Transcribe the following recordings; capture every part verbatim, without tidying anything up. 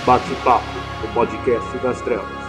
Bate-papo, o podcast das trevas.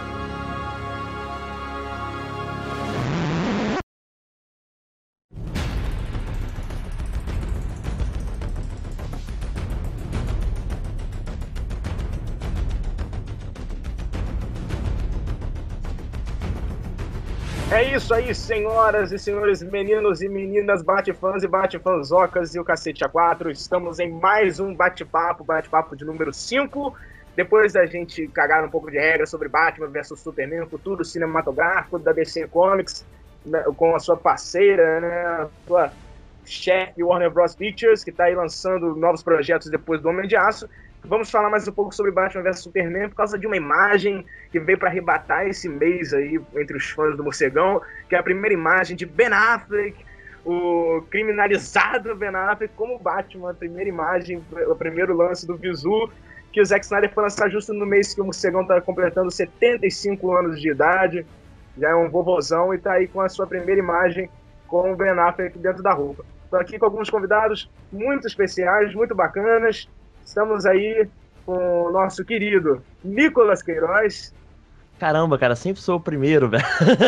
É isso aí, senhoras e senhores, meninos e meninas, bate-fãs e bate-fanzocas e o cacete A quatro. Estamos em mais um bate-papo, bate-papo de número cinco. Depois da gente cagar um pouco de regra sobre Batman versus Superman, futuro cinematográfico da D C Comics, né, com a sua parceira, né, a sua chefe Warner Bros. Pictures, que está aí lançando novos projetos depois do Homem de Aço. Vamos falar mais um pouco sobre Batman versus. Superman por causa de uma imagem que veio para arrebatar esse mês aí entre os fãs do Morcegão, que é a primeira imagem de Ben Affleck, o criminalizado Ben Affleck como Batman, a primeira imagem, o primeiro lance do Visu, que o Zack Snyder foi lançar justo no mês que o Morcegão está completando setenta e cinco anos de idade, já é um vovozão e está aí com a sua primeira imagem com o Ben Affleck dentro da roupa. Estou aqui com alguns convidados muito especiais, muito bacanas. Estamos aí com o nosso querido Nicolas Queiroz. Caramba, cara, sempre sou o primeiro, velho.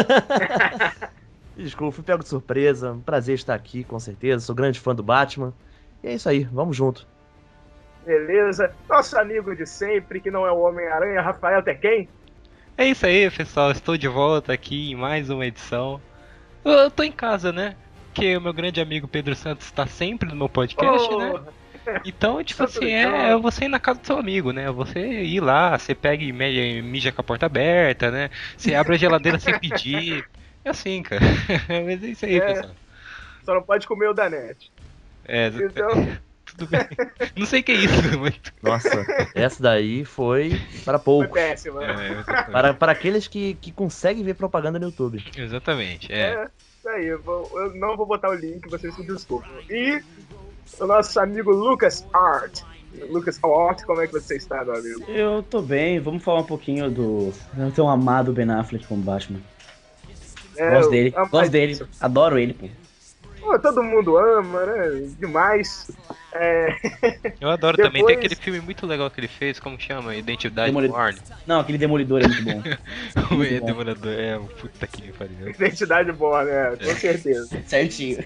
Desculpa, fui pego de surpresa. Um prazer estar aqui, com certeza. Sou grande fã do Batman. E é isso aí, vamos junto. Beleza. Nosso amigo de sempre, que não é o Homem-Aranha, Rafael Tekken. É isso aí, pessoal. Estou de volta aqui em mais uma edição. Eu, eu tô em casa, né? Porque o meu grande amigo Pedro Santos está sempre no meu podcast, oh. né? Então, tipo assim, é, é você ir na casa do seu amigo, né? Você ir lá, você pega e mija com a porta aberta, né? Você abre a geladeira sem pedir. É assim, cara. Mas é isso aí, é, pessoal. Só não pode comer o da net. É, então... tudo bem. Não sei o que é isso, mas... Nossa, essa daí foi para poucos. Foi péssima. É, para, para aqueles que, que conseguem ver propaganda no YouTube. Exatamente, é. É, isso aí. Eu, vou, eu não vou botar o link, vocês se desculpem. E... o nosso amigo Lucas Art. Lucas Art, como é que você está, meu amigo? Eu tô bem, vamos falar um pouquinho do tão amado Ben Affleck como Batman. É, gosto dele, gosto dele, adoro ele, pô. Pô, todo mundo ama, né? Demais. É... Eu adoro Depois... também, tem aquele filme muito legal que ele fez, como chama? Identidade Demolid... Born. Não, aquele Demolidor é muito bom. O é, Demolidor, é, puta que me pariu. Identidade Born, é, com certeza. Certinho.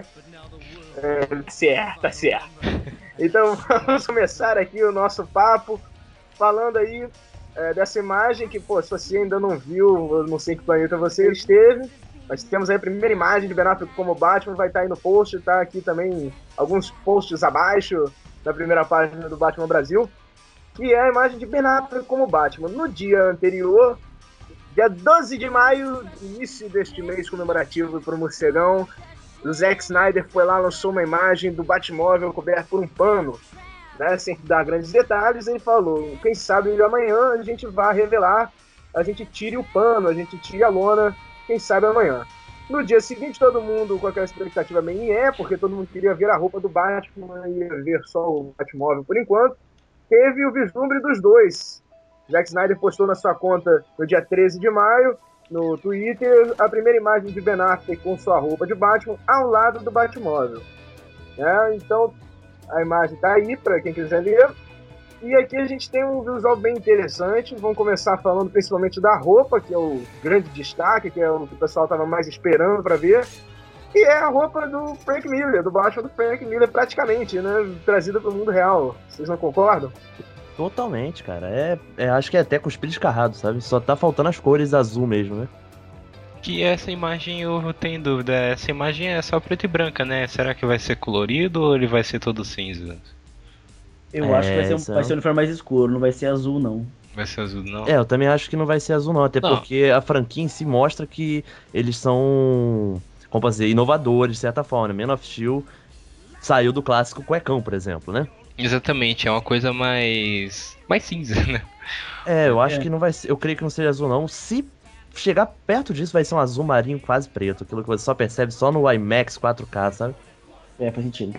É, certo, tá certo. Então vamos começar aqui o nosso papo falando aí é, dessa imagem que, pô, se você ainda não viu, eu não sei que planeta você esteve, mas temos aí a primeira imagem de Ben Affleck como Batman, vai estar aí no post, tá aqui também alguns posts abaixo da primeira página do Batman Brasil, que é a imagem de Ben Affleck como Batman. No dia anterior, dia doze de maio, início deste mês comemorativo para o Morcegão, o Zack Snyder foi lá, lançou uma imagem do Batmóvel coberto por um pano, né, sem dar grandes detalhes. Ele falou, quem sabe amanhã a gente vai revelar, a gente tire o pano, a gente tire a lona, quem sabe amanhã. No dia seguinte, todo mundo com aquela expectativa bem é, porque todo mundo queria ver a roupa do Batman e ia ver só o Batmóvel por enquanto. Teve o vislumbre dos dois. Zack Snyder postou na sua conta no dia treze de maio, no Twitter, a primeira imagem de Ben Affleck com sua roupa de Batman ao lado do Batmóvel. É, então, a imagem tá aí para quem quiser ver. E aqui a gente tem um visual bem interessante. Vamos começar falando principalmente da roupa, que é o grande destaque, que é o que o pessoal estava mais esperando para ver. E é a roupa do Frank Miller, do Batman do Frank Miller, praticamente, né? Trazida para o mundo real. Vocês não concordam? Totalmente, cara. É, é, acho que é até cuspir descarrado, sabe? Só tá faltando as cores azul mesmo, né? Que essa imagem eu tenho dúvida. Essa imagem é só preto e branca, né? Será que vai ser colorido ou ele vai ser todo cinza? Eu é, acho que vai ser, um, essa... vai ser um uniforme mais escuro, não vai ser azul, não. Vai ser azul, não? É, eu também acho que não vai ser azul, não. Até não. Porque a franquia em si mostra que eles são, como posso dizer, inovadores, de certa forma. Man of Steel saiu do clássico cuecão, por exemplo, né? Exatamente, é uma coisa mais mais cinza, né? É, eu acho é. que não vai ser, eu creio que não seja azul não. Se chegar perto disso vai ser um azul marinho quase preto, aquilo que você só percebe só no IMAX quatro K, sabe? É, faz sentido.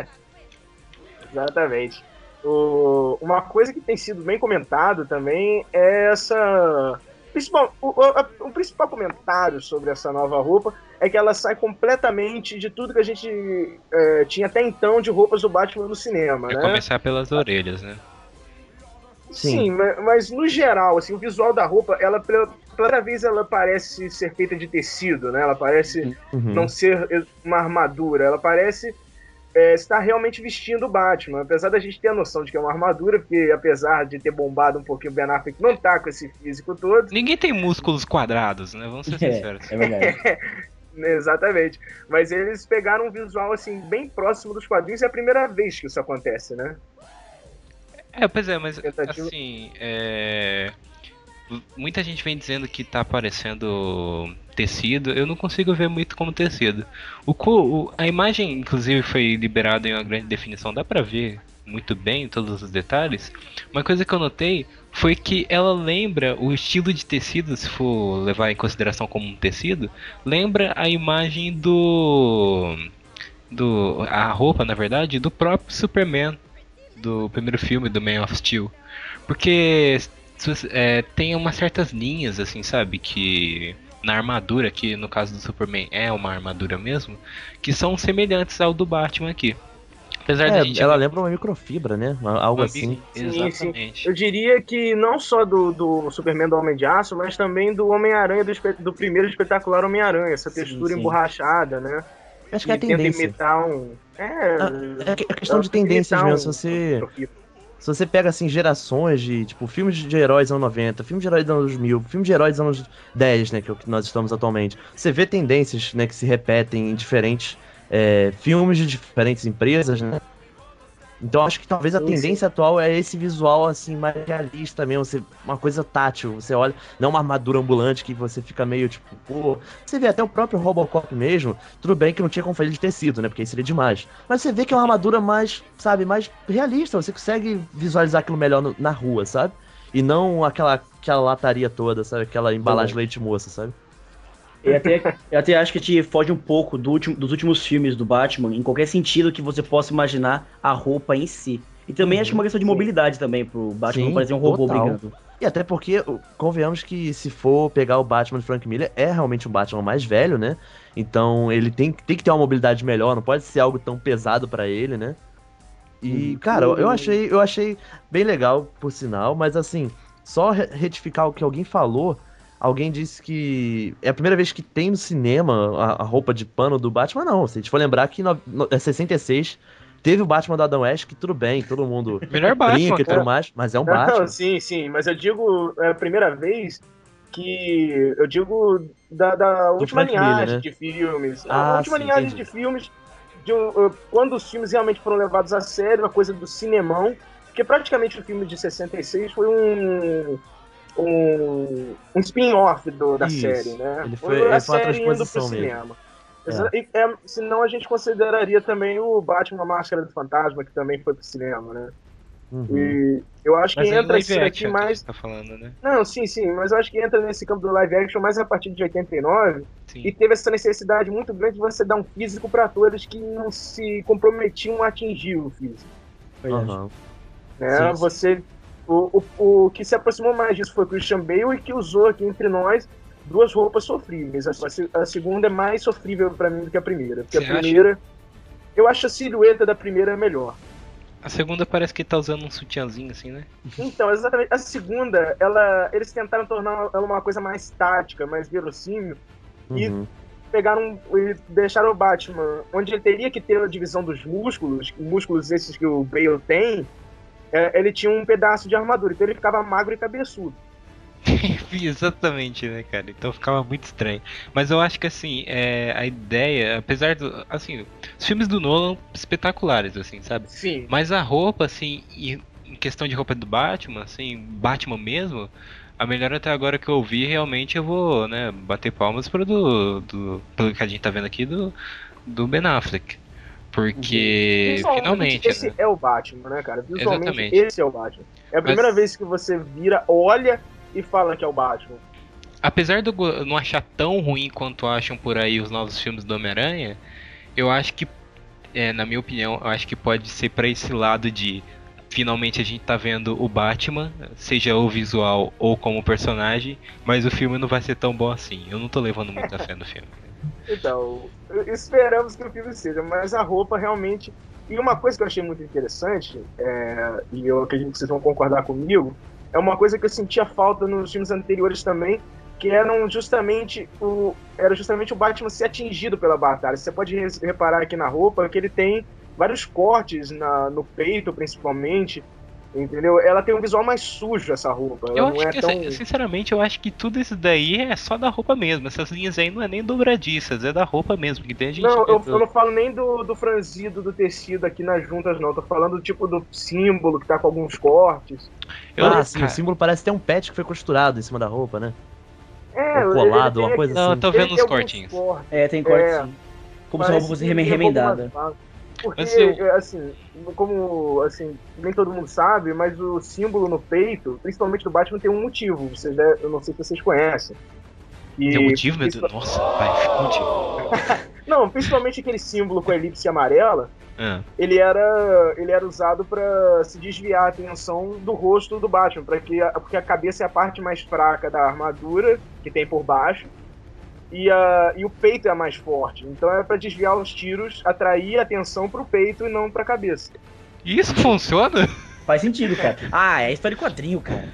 Exatamente. O, uma coisa que tem sido bem comentado também é essa... Principal, o, o, o principal comentário sobre essa nova roupa é que ela sai completamente de tudo que a gente é, tinha até então de roupas do Batman no cinema, é né? Começar pelas orelhas, né? Sim, Sim mas, mas no geral, assim, o visual da roupa, ela pela primeira vez ela parece ser feita de tecido, né? Ela parece uhum. não ser uma armadura, ela parece é, estar realmente vestindo o Batman, apesar da gente ter a noção de que é uma armadura, porque apesar de ter bombado um pouquinho o Ben Affleck, não tá com esse físico todo. Ninguém tem músculos quadrados, né? Vamos ser sinceros. É, é verdade. Exatamente. Mas eles pegaram um visual, assim, bem próximo dos quadrinhos, e é a primeira vez que isso acontece, né? É, pois é, mas Tentativa. assim, é... muita gente vem dizendo que tá parecendo tecido, eu não consigo ver muito como tecido. O, o, a imagem, inclusive, foi liberada em uma grande definição, dá pra ver muito bem todos os detalhes. Uma coisa que eu notei foi que ela lembra o estilo de tecido, se for levar em consideração como um tecido, lembra a imagem do... do a roupa, na verdade, do próprio Superman, do primeiro filme do Man of Steel. Porque é, tem umas certas linhas, assim, sabe, que na armadura, que no caso do Superman é uma armadura mesmo, que são semelhantes ao do Batman aqui. Apesar é, gente... ela lembra uma microfibra, né? Algo uma assim. Sim, Exatamente. Sim. Eu diria que não só do, do Superman do Homem de Aço, mas também do Homem-Aranha, do, do primeiro espetacular Homem-Aranha, essa textura sim, sim. emborrachada, né? Acho que é a tendência. Imitar um... É, é, é questão de tendências mesmo. Um... Se você, se você pega assim gerações de tipo filmes de heróis dos anos noventa, filmes de heróis dos anos dois mil, filmes de heróis dos anos dez, né, que é o que nós estamos atualmente, você vê tendências, né, que se repetem em diferentes é, filmes de diferentes empresas, né? Então acho que talvez a tendência atual é esse visual assim mais realista mesmo, você, uma coisa tátil, você olha, não uma armadura ambulante que você fica meio tipo, pô, você vê até o próprio Robocop mesmo, tudo bem que não tinha como fazer de tecido, né, porque isso seria demais, mas você vê que é uma armadura mais, sabe, mais realista, você consegue visualizar aquilo melhor no, na rua, sabe, e não aquela, aquela lataria toda, sabe, aquela embalagem de leite moça, sabe. Eu até, eu até acho que te foge um pouco do último, dos últimos filmes do Batman, em qualquer sentido que você possa imaginar a roupa em si. E também uhum, acho que é uma questão de mobilidade também, pro Batman sim, não parecer um robô total. brigando. E até porque, convenhamos que se for pegar o Batman de Frank Miller, é realmente um Batman mais velho, né? Então ele tem, tem que ter uma mobilidade melhor, não pode ser algo tão pesado pra ele, né? E, uhum. cara, eu achei, eu achei bem legal, por sinal, mas assim, só retificar o que alguém falou. Alguém disse que é a primeira vez que tem no cinema a, a roupa de pano do Batman, não. Se a gente for lembrar que no, no, é sessenta e seis teve o Batman do Adam West, que tudo bem, todo mundo melhor Batman e tudo mais, mas é um Batman. Não, sim, sim, mas eu digo, é a primeira vez que eu digo da, da última linhagem Miller, né? de filmes. Ah, a última sim, linhagem entendi. de filmes, de, uh, quando os filmes realmente foram levados a sério, uma coisa do cinemão, porque praticamente o filme de sessenta e seis foi um... um, um spin-off da Isso. série, né? Ele foi, ele a foi uma série indo pro cinema. É. E, é, senão a gente consideraria também o Batman Máscara do Fantasma, que também foi pro cinema, né? Uhum. E eu acho que mas entra isso aqui que mais... Tá falando, né? Não, sim, sim, mas eu acho que entra nesse campo do live action mais a partir de oitenta e nove, sim. E teve essa necessidade muito grande de você dar um físico para atores que não se comprometiam a atingir o físico. Uhum. Né? Sim, você... O, o, o que se aproximou mais disso foi o Christian Bale e que usou aqui entre nós duas roupas sofríveis. A, a segunda é mais sofrível pra mim do que a primeira. Porque Você a primeira... Acha? Eu acho a silhueta da primeira melhor. A segunda parece que tá usando um sutiãzinho assim, né? Então, exatamente. A segunda, ela, eles tentaram tornar ela uma coisa mais tática, mais verossímil. Uhum. E pegaram e deixaram o Batman, onde ele teria que ter a divisão dos músculos, músculos esses que o Bale tem, é, ele tinha um pedaço de armadura, então ele ficava magro e cabeçudo. Exatamente, né, cara? Então ficava muito estranho. Mas eu acho que, assim, é, a ideia, apesar do... Assim, os filmes do Nolan espetaculares, assim, sabe? Sim. Mas a roupa, assim, e em questão de roupa do Batman, assim, Batman mesmo, a melhor até agora que eu vi, realmente eu vou, né, bater palmas pro do, do, pelo que a gente tá vendo aqui, do, do Ben Affleck. Porque, uhum. finalmente, esse né? é o Batman, né, cara? Visualmente, exatamente. Esse é o Batman. É a primeira Mas... vez que você vira, olha e fala que é o Batman. Apesar de eu não achar tão ruim quanto acham por aí os novos filmes do Homem-Aranha, eu acho que, é, na minha opinião, eu acho que pode ser pra esse lado de finalmente a gente tá vendo o Batman, seja o visual ou como personagem, mas o filme não vai ser tão bom assim. Eu não tô levando muita fé no filme. Então, esperamos que o filme seja, mas a roupa realmente E uma coisa que eu achei muito interessante, é, e eu acredito que vocês vão concordar comigo, é uma coisa que eu sentia falta nos filmes anteriores também, que eram justamente o, era justamente o Batman ser atingido pela batalha. Você pode reparar aqui na roupa que ele tem vários cortes na, no peito, principalmente, entendeu? Ela tem um visual mais sujo, essa roupa. Ela eu não acho é que, tão... sinceramente, eu acho que tudo isso daí é só da roupa mesmo. Essas linhas aí não é nem dobradiças, é da roupa mesmo. Que tem a gente Não, eu, do... eu não falo nem do, do franzido do tecido aqui nas juntas, não. Tô falando tipo do símbolo que tá com alguns cortes. Eu, ah, sim, cara... o símbolo parece ter um patch que foi costurado em cima da roupa, né? É, ou colado, uma coisa não, assim. Não, eu tô vendo os cortinhos. Cortes. É, tem corte é, sim. Como se a roupa fosse remendada. Porque, eu... assim, como, assim, nem todo mundo sabe, mas o símbolo no peito, principalmente do Batman, tem um motivo. Vocês devem, eu não sei se vocês conhecem. E... Tem um motivo, meu Deus? Nossa, vai, motivo. Não, principalmente aquele símbolo com a elipse amarela, ah. ele, era, ele era usado pra se desviar a atenção do rosto do Batman, pra que a, porque a cabeça é a parte mais fraca da armadura, que tem por baixo, e, a, e o peito é a mais forte. Então é pra desviar os tiros, atrair a atenção pro peito e não pra cabeça. Isso funciona? Faz sentido, cara. Ah, é história de quadrinho, cara.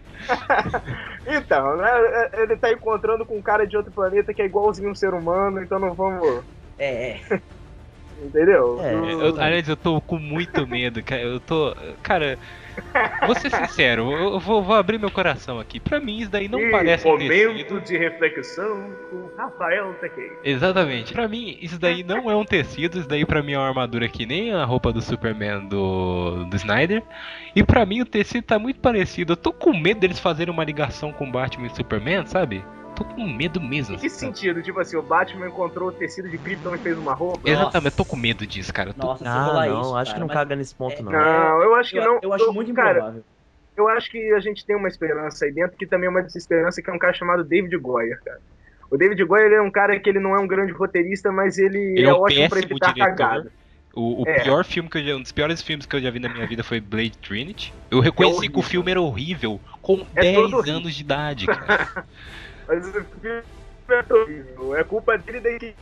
Então, né? Ele tá encontrando com um cara de outro planeta que é igualzinho um ser humano, então não vamos... É, é. Entendeu? É, eu, aliás, eu tô com muito medo, cara. Eu tô... Cara, vou ser sincero, eu vou, vou abrir meu coração aqui. Pra mim, isso daí não e parece um momento tecido. de reflexão com Rafael Tequei. Exatamente. Pra mim, isso daí não é um tecido. Isso daí pra mim é uma armadura que nem a roupa do Superman do, do Snyder. E pra mim o tecido tá muito parecido. Eu tô com medo deles fazerem uma ligação com Batman e Superman, sabe? Tô com medo mesmo. Em que sentido? Tipo assim, o Batman encontrou o tecido de Krypton e fez uma roupa? Exatamente, eu tô com medo disso, cara. Tô... Nossa, ah, não, isso, acho cara, que não mas... caga nesse ponto, é, não. Não, eu acho que eu, não. Eu acho eu, muito cara, improvável. Eu acho que a gente tem uma esperança aí dentro, que também é uma desesperança, que é um cara chamado David Goyer, cara. O David Goyer, ele é um cara que ele não é um grande roteirista, mas ele, ele é, é um ótimo pra péssimo evitar diretor. cagada. O, o é. pior filme que eu já, um dos piores filmes que eu já vi na minha vida foi Blade Trinity. Eu reconheci é que o filme era horrível com é dez anos de idade, cara. Mas o filme é horrível. É culpa dele da equipe.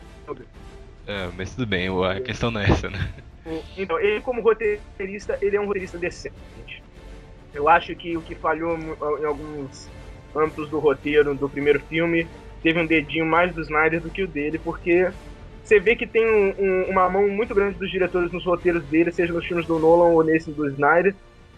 É, mas tudo bem, a questão não é essa, né? Então, ele como roteirista, ele é um roteirista decente. Eu acho que o que falhou em alguns âmbitos do roteiro do primeiro filme teve um dedinho mais do Snyder do que o dele, porque você vê que tem um, um, uma mão muito grande dos diretores nos roteiros dele, seja nos filmes do Nolan ou nesse do Snyder.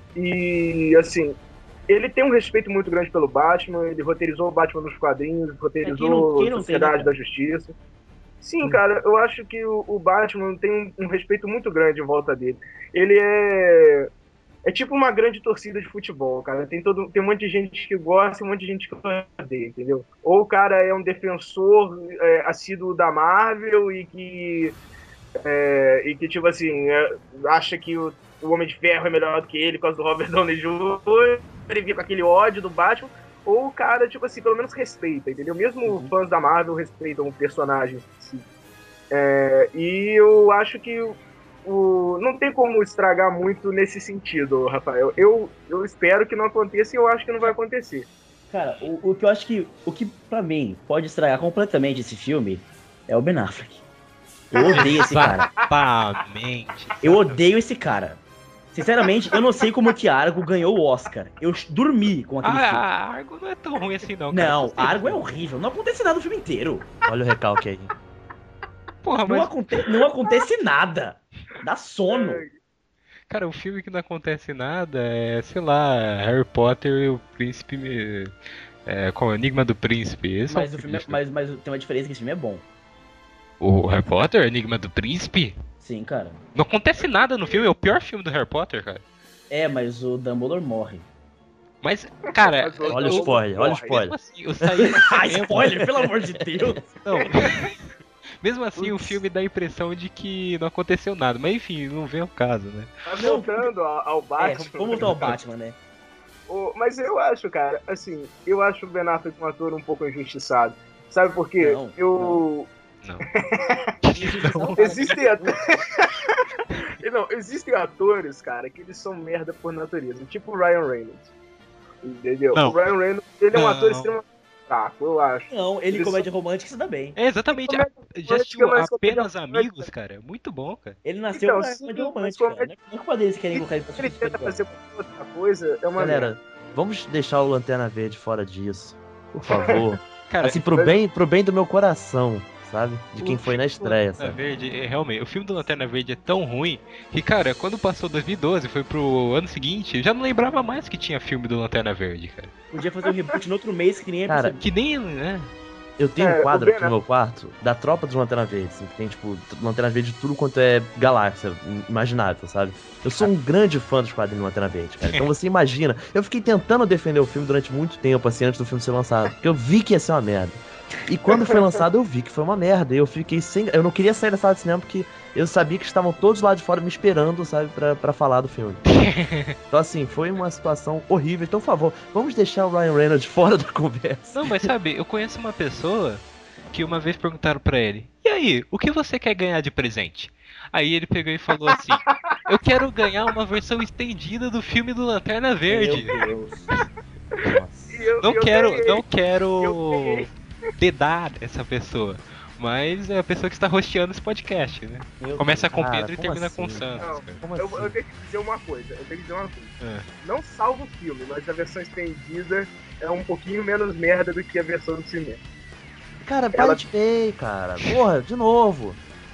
E, assim, ele tem um respeito muito grande pelo Batman, ele roteirizou o Batman nos quadrinhos, roteirizou é, quem não, quem não a Sociedade tem, né? da Justiça. Sim, hum. cara, eu acho que o, o Batman tem um, um respeito muito grande em volta dele. Ele é... É tipo uma grande torcida de futebol, cara. Tem, todo, tem um monte de gente que gosta e um monte de gente que odeia, entendeu? Ou o cara é um defensor é, assíduo da Marvel e que, é, e que tipo assim, é, acha que o, o Homem de Ferro é melhor do que ele por causa do Robert Downey júnior, ele fica com aquele ódio do Batman. Ou o cara, tipo assim, pelo menos respeita, entendeu? Mesmo uhum. fãs da Marvel respeitam o personagem. Assim. É, e eu acho que... O, não tem como estragar muito nesse sentido, Rafael. Eu, eu espero que não aconteça e eu acho que não vai acontecer. Cara, o, o que eu acho que, o que pra mim pode estragar completamente esse filme é o Ben Affleck. Eu odeio esse cara. Exatamente. Eu odeio esse cara. Sinceramente, eu não sei como que Argo ganhou o Oscar. Eu dormi com aquele ah, filme. Ah, Argo não é tão ruim assim não, cara. Não, Argo é horrível. Não acontece nada no filme inteiro. Olha o recalque aí. Porra, mas... não, aconte... não acontece nada. Dá sono. Cara, o filme que não acontece nada é, sei lá, Harry Potter e o Príncipe... É, com o Enigma do Príncipe. Esse mas, é o filme é, mas, mas tem uma diferença que esse filme é bom. O Harry Potter? Enigma do Príncipe? Sim, cara. Não acontece nada no filme, é o pior filme do Harry Potter, cara. É, mas o Dumbledore morre. Mas, cara... olha o spoiler, olha o spoiler. Assim, eu saí ah, spoiler, pelo amor de Deus. Não... Mesmo assim, Ups. o filme dá a impressão de que não aconteceu nada. Mas enfim, não vem ao caso, né? Tá voltando ao Batman. É, vamos voltar ao Batman, né? o, mas eu acho, cara, assim, eu acho o Ben Affleck um ator um pouco injustiçado. Sabe por quê? Não, eu... Não. não. existem, atores... não, existem atores, cara, que eles são merda por natureza. Tipo o Ryan Reynolds. Entendeu? Não. O Ryan Reynolds, ele é um não. ator extremamente fraco, eu acho. Não, ele, ele comédia só... romântica se dá bem. É, exatamente. A, já assistiu Apenas Amigos, cara? Muito bom, cara. Ele nasceu Então, pra sim, comédia mas romântica, como- cara. Não é culpa deles que querem colocar ele pra Ele tenta fazer outra coisa, é uma Galera, merda. vamos deixar o Lanterna Verde fora disso. Por favor. Cara, assim, pro bem, pro bem do meu coração, sabe? De quem o foi na filme do estreia, Lanterna sabe? Verde, é, realmente, o filme do Lanterna Verde é tão ruim que, cara, quando passou dois mil e doze, foi pro ano seguinte, eu já não lembrava mais que tinha filme do Lanterna Verde, cara. Podia fazer um reboot no outro mês que nem ia Cara, perceber. Que nem, né? Eu tenho É, um quadro o Ben aqui no meu quarto da tropa dos Lanterna Verde, assim, que tem, tipo, Lanterna Verde de tudo quanto é galáxia imaginável, sabe? Eu sou um grande fã dos quadrinhos do Lanterna Verde, cara. Então você imagina. Eu fiquei tentando defender o filme durante muito tempo, assim, antes do filme ser lançado. Porque eu vi que ia ser uma merda. E quando foi lançado, eu vi que foi uma merda. E eu fiquei sem. Eu não queria sair da sala de cinema porque eu sabia que estavam todos lá de fora me esperando, sabe, pra, pra falar do filme. Então, assim, foi uma situação horrível. Então, por favor, vamos deixar o Ryan Reynolds fora da conversa. Não, mas sabe, eu conheço uma pessoa que uma vez perguntaram pra ele: e aí, o que você quer ganhar de presente? Aí ele pegou e falou assim: eu quero ganhar uma versão estendida do filme do Lanterna Verde. Meu Deus. Nossa. E eu- Não eu quero, ganhei. não quero Eu ganhei. dedar essa pessoa. Mas é a pessoa que está hosteando esse podcast, né? Meu Começa com Cara, Pedro e como termina assim? com Santos. Não, cara. Como eu, assim? eu tenho que dizer uma coisa, eu tenho que dizer uma coisa. É. Não salva o filme, mas a versão estendida é um pouquinho menos merda do que a versão do cinema. Cara, Ela- Pirate Bay, cara. Porra, de novo.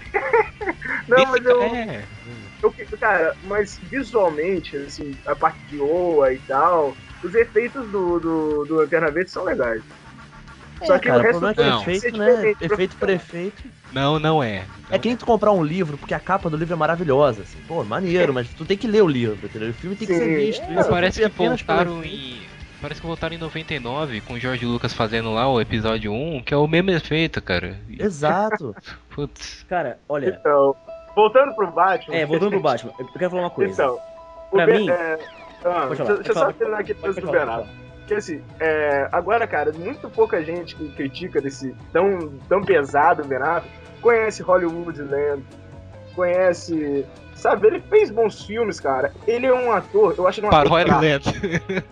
Não, mas eu, É, eu. Cara, mas visualmente, assim, a parte de Oa e tal, os efeitos do, do, do Lanterna Verde são legais. Só É, que cara, o o resto problema é que tem não. que ser efeito, né? diferente, Efeito por profissional. efeito. não, não é. É que nem tu comprar um livro, porque a capa do livro é maravilhosa, assim. Pô, maneiro, mas tu tem que ler o livro, entendeu? O filme tem que Sim, ser visto. é, e se Parece que for apenas pelo voltaram efeito- em. Parece que voltaram em noventa e nove com o George Lucas fazendo lá o episódio um, que é o mesmo efeito, cara. E, Exato. Putz. Cara, olha. Então, voltando pro Batman. É, voltando pro Batman, eu quero falar uma coisa. Então, o Pra Ben- mim- é, ah, Pode falar, deixa, pode deixa eu falar, só terminar aqui pode- do pode falar, Bernardo. pode falar. Porque assim, é, agora, cara, muito pouca gente que critica desse tão, tão pesado Ben Affleck conhece Hollywoodland, conhece. Sabe, ele fez bons filmes, cara. Ele é um ator, eu acho ele um ator Paródia fraco. lento.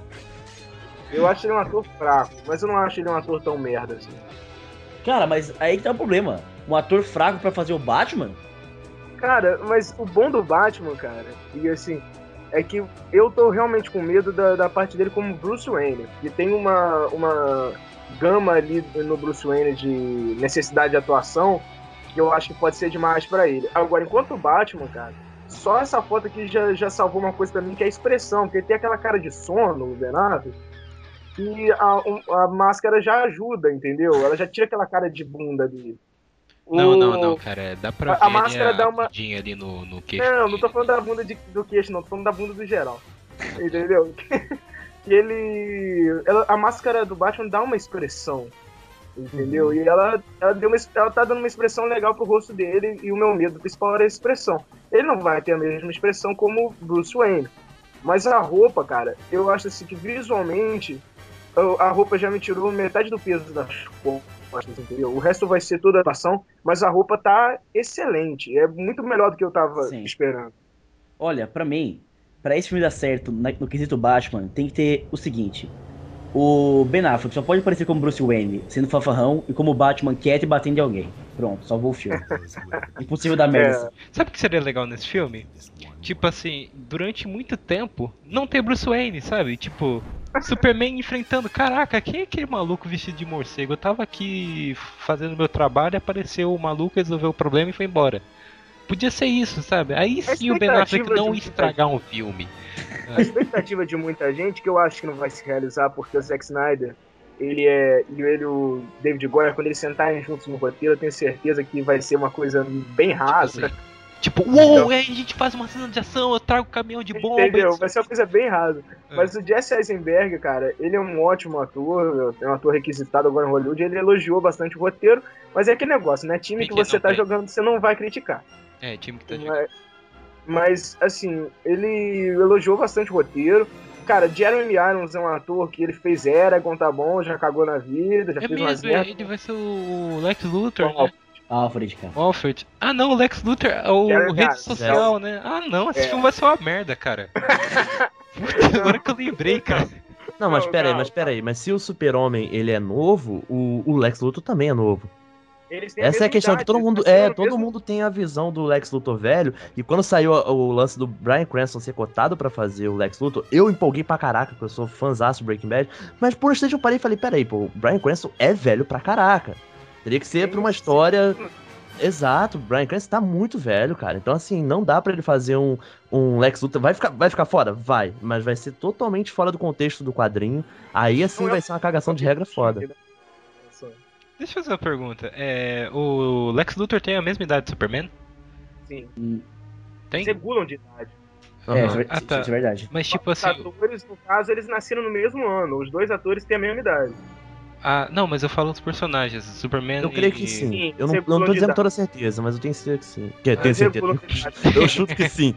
Eu acho ele um ator fraco, mas eu não acho ele um ator tão merda assim. Cara, mas aí que tá o problema. Um ator fraco pra fazer o Batman? Cara, mas o bom do Batman, cara, e assim, é que eu tô realmente com medo da, da parte dele como Bruce Wayne. E tem uma, uma gama ali no Bruce Wayne de necessidade de atuação que eu acho que pode ser demais pra ele. Agora, enquanto o Batman, cara, só essa foto aqui já, já salvou uma coisa pra mim, que é a expressão, porque ele tem aquela cara de sono, o Ben Affleck, que a, um- a máscara já ajuda, entendeu? Ela já tira aquela cara de bunda dele. Não, O- não, não, cara. Dá pra A- ver a máscara ali dá a uma- bundinha ali no, no queixo. Não, não dele. tô falando da bunda de- do queixo, não, tô falando da bunda do geral. Entendeu? Que ele. ela- a máscara do Batman dá uma expressão. Entendeu? Uhum. E ela, ela, deu uma, ela tá dando uma expressão legal pro rosto dele, e o meu medo principal era a expressão. Ele não vai ter a mesma expressão como Bruce Wayne. Mas a roupa, cara, eu acho assim que visualmente eu- a roupa já me tirou metade do peso das costas, entendeu? O resto vai ser toda atuação, mas a roupa tá excelente. É muito melhor do que eu tava Sim. esperando. Olha, pra mim, pra esse filme dar certo na- no quesito Batman, tem que ter o seguinte. O Ben Affleck só pode aparecer como Bruce Wayne, sendo fanfarrão, e como Batman quieto e batendo em alguém. Pronto, salvou o filme. Impossível dar merda. É. assim. Sabe o que seria legal nesse filme? Tipo assim, durante muito tempo, não ter Bruce Wayne, sabe? Tipo, Superman enfrentando. Caraca, quem é aquele maluco vestido de morcego? Eu tava aqui fazendo meu trabalho, apareceu o maluco, resolveu o problema e foi embora. Podia ser isso, sabe? Aí A sim o Ben Affleck expectativa não de- estragar um filme. A expectativa de muita gente, que eu acho que não vai se realizar, porque o Zack Snyder, ele é. E ele e o David Goyer, quando eles sentarem juntos no roteiro, eu tenho certeza que vai ser uma coisa bem rasa. Assim, tipo, uou, aí a gente faz uma cena de ação, eu trago caminhão de bomba. Entendeu? isso- Vai ser uma coisa bem rasa. É. Mas o Jesse Eisenberg, cara, ele é um ótimo ator, é um ator requisitado agora em Hollywood, ele elogiou bastante o roteiro, mas é aquele negócio, né? Time Tem que que você não tá tem. jogando, você não vai criticar. É, time que tá de... Mas, mas, assim, ele elogiou bastante o roteiro. Cara, Jeremy Irons é um ator que ele fez Eragon, tá bom, já cagou na vida, já É fez umas mesmo, merdas. ele vai ser o Lex Luthor, Bom, né? Alfred, cara. O Alfred. Ah não, o Lex Luthor é o Jeremy rede Irons. social, né? Ah não, esse É. filme vai ser uma merda, cara. Puta, agora que eu lembrei, cara. Não, mas Não, pera aí, não, mas pera aí. Mas se o Super-Homem, ele é novo, o, o Lex Luthor também é novo. Essa é a questão, que todo mundo, é, todo mundo tem a visão do Lex Luthor velho, e quando saiu o lance do Bryan Cranston ser cotado pra fazer o Lex Luthor, eu empolguei pra caraca, porque eu sou fãzaço do Breaking Bad, mas por um instante eu parei e falei, peraí, pô, o Bryan Cranston é velho pra caraca. Teria que ser pra uma história... Exato, o Bryan Cranston tá muito velho, cara. Então, assim, não dá pra ele fazer um, um Lex Luthor. Vai ficar, vai ficar fora? Vai. Mas vai ser totalmente fora do contexto do quadrinho. Aí, assim, vai ser uma cagação de regra foda. Deixa eu fazer uma pergunta. É, o Lex Luthor tem a mesma idade do Superman? Sim. Tem? Regulam de idade. Uhum. É, ah, isso, tá. isso é verdade. Mas, tipo Os assim... atores, no caso, eles nasceram no mesmo ano. Os dois atores têm a mesma idade. Ah, não, mas eu falo dos personagens, Superman Eu creio e... que sim. Sim, Eu não, regulam não tô de dizendo idade. toda certeza, mas eu tenho certeza que sim. Que, tenho Mas certeza. regulam de idade. Eu chuto que sim.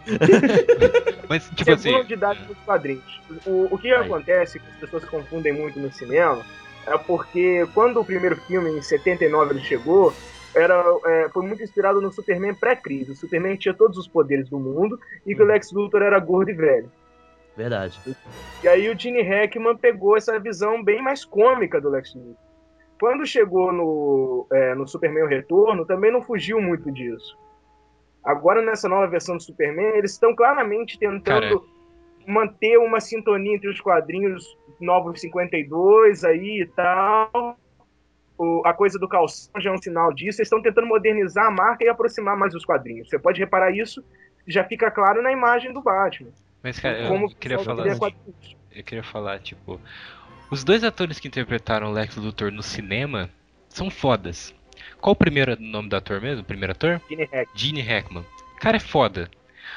Mas, tipo assim... Regulam de idade dos quadrinhos. O, o que Aí. acontece, que as pessoas confundem muito no cinema, é porque quando o primeiro filme, em setenta e nove, ele chegou, era, é, foi muito inspirado no Superman pré-crise. O Superman tinha todos os poderes do mundo e que o Lex Luthor era gordo e velho. Verdade. E aí o Gene Hackman pegou essa visão bem mais cômica do Lex Luthor. Quando chegou no, é, no Superman o Retorno, também não fugiu muito disso. Agora, nessa nova versão do Superman, eles estão claramente tentando Cara. manter uma sintonia entre os quadrinhos Novos cinquenta e dois aí e tal. O, a coisa do calção já é um sinal disso. Eles estão tentando modernizar a marca e aproximar mais os quadrinhos. Você pode reparar isso, já fica claro na imagem do Batman. Mas, cara, eu Como queria o pessoal falar... queria quadrinhos. Eu queria falar, tipo... Os dois atores que interpretaram o Lex Luthor no cinema são fodas. Qual o primeiro nome do ator mesmo? O primeiro ator? Gene Hackman. Gene Hackman. Cara, é foda.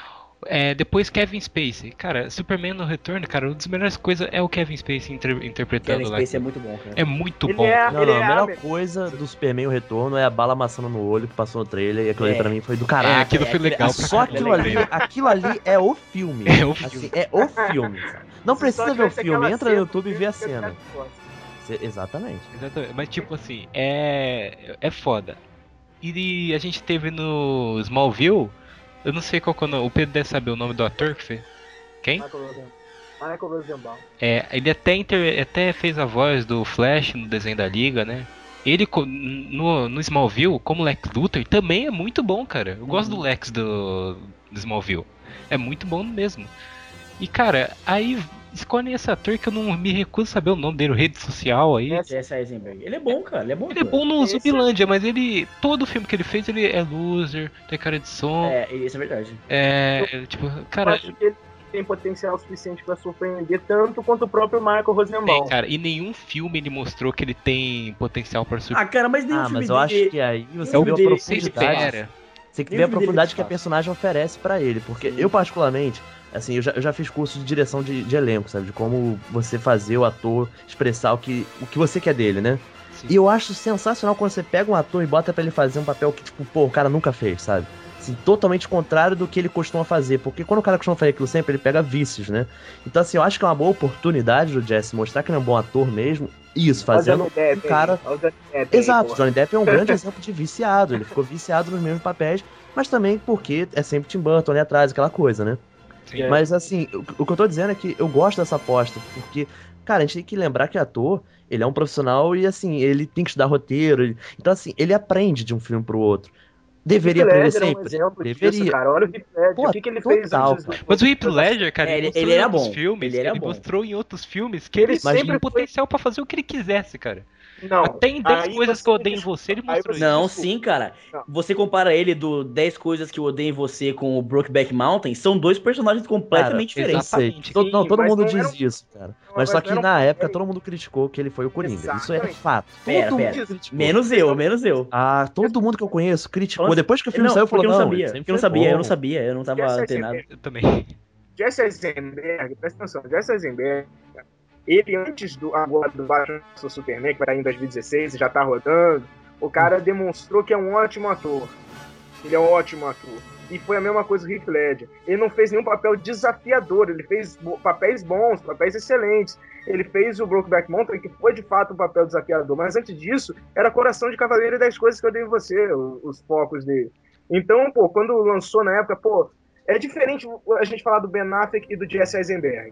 É, depois Kevin Spacey. Cara, Superman no Retorno, cara, uma das melhores coisas é o Kevin Spacey inter- interpretando Kevin o Lex Spacey é Luthor. muito bom, cara. É muito Ele bom. é- Não, Ele não, a é melhor a- coisa do Superman o Retorno é a bala amassando no olho que passou no trailer, e aquilo É. ali pra mim foi do É, caralho. aquilo foi aquele- legal é pra Só caralho. aquilo ali, aquilo ali é o filme. É o filme. Assim, é o filme. Não Só precisa que ver o vai ser filme, aquela entra no cena YouTube e vê a que é cena. foda. Cê- Exatamente. Exatamente. Mas tipo assim, é. É foda. E a gente teve no Smallville. Eu não sei qual que é o nome. O Pedro deve saber o nome do ator que fez. Quem? Michael Rosenbaum. Michael Rosenbaum. É, ele até, inter- até fez a voz do Flash no desenho da Liga, né? Ele co- no, no Smallville, como Lex Luthor, também é muito bom, cara. Eu gosto do Lex do, do Smallville. É muito bom mesmo. E cara, aí escolhem esse ator que eu não me recuso a saber o nome dele, rede social aí. É, Jesse Eisenberg. Ele é bom, cara. Ele é bom. Ele é ator. bom no Esse- Zumbilândia, mas ele. Todo filme que ele fez, ele é loser, tem cara de som. É, isso é verdade. É. Tipo, Eu cara. acho que ele tem potencial suficiente pra surpreender tanto quanto o próprio Michael Rosenbaum. Tem, cara. E nenhum filme ele mostrou que ele tem potencial pra surpreender. Ah, cara, mas nem o Ah, filme mas eu acho dele... que aí você É o vê a dele- Você profundidade. espera. Você tem que Nem ver a o filme dele profundidade é que a fácil. personagem oferece pra ele. Porque eu, particularmente, assim, eu já, eu já fiz curso de direção de, de elenco, sabe? De como você fazer o ator expressar o que, o que você quer dele, né? Sim. E eu acho sensacional quando você pega um ator e bota pra ele fazer um papel que, tipo, pô, o cara nunca fez, sabe? Assim, totalmente contrário do que ele costuma fazer. Porque quando o cara costuma fazer aquilo sempre, ele pega vícios, né? Então, assim, eu acho que é uma boa oportunidade do Jesse mostrar que ele é um bom ator mesmo. Isso, fazendo Olha o Johnny Depp, um cara... hein? Olha o Johnny Depp, hein, Exato, pô. Johnny Depp é um grande exemplo de viciado. Ele ficou viciado nos mesmos papéis, mas também porque é sempre Tim Burton ali atrás, aquela coisa, né? Sim. É. Mas assim, o, o que eu tô dizendo é que eu gosto dessa aposta, porque, cara, a gente tem que lembrar que ator, ele é um profissional e assim, ele tem que estudar roteiro. ele- Então, assim, ele aprende de um filme pro outro. Deveria Heath aprender Ledger é um sempre? exemplo disso, Deveria. cara. Olha o Heath Ledger. Pô, o que, que ele fez total, antes do... cara. Mas o Heath Ledger, cara, É, ele, ele- mostrou ele em era outros bom. filmes, Ele ele, era bom. mostrou em outros filmes que Ele ele, sempre tinha foi- potencial pra fazer o que ele quisesse, cara. Não. Até em dez aí coisas você que eu me odeio em desculpa, você, ele aí mostrou você- isso. Não, Desculpa. sim, cara. Não. Você compara ele do dez coisas que eu odeio em você com o Brokeback Mountain, são dois personagens completamente Cara, diferentes. Eu sei. Exatamente. Todo, não, todo Mas mundo não diz era um- isso, cara. Não, Mas mas só não que era um na papel. época todo mundo criticou que ele foi o Coringa. Isso é Exatamente. fato. Pera, Todo pera. mundo criticou. Menos eu, menos eu. Ah, todo mundo que eu conheço criticou. Nossa, Depois que o filme não, saiu, porque falou, eu não não, sabia. ele sempre Porque eu não foi sabia, eu bom. não sabia, eu não tava Jesse antenado. Eisenberg, Eu também. Jesse Eisenberg, presta atenção, Jesse Eisenberg, ele antes do agora do Batman vs Superman, que vai estar em dois mil e dezesseis e já tá rodando, o cara demonstrou que é um ótimo ator. Ele é um ótimo ator. E foi a mesma coisa o Heath Ledger. Ele não fez nenhum papel desafiador, ele fez bo- papéis bons, papéis excelentes. Ele fez o Brokeback Mountain, que foi de fato um papel desafiador, mas antes disso, era Coração de Cavaleiro e das Coisas que eu dei em você, o- os focos dele. Então, pô, quando lançou na época, pô, é diferente a gente falar do Ben Affleck e do Jesse Eisenberg.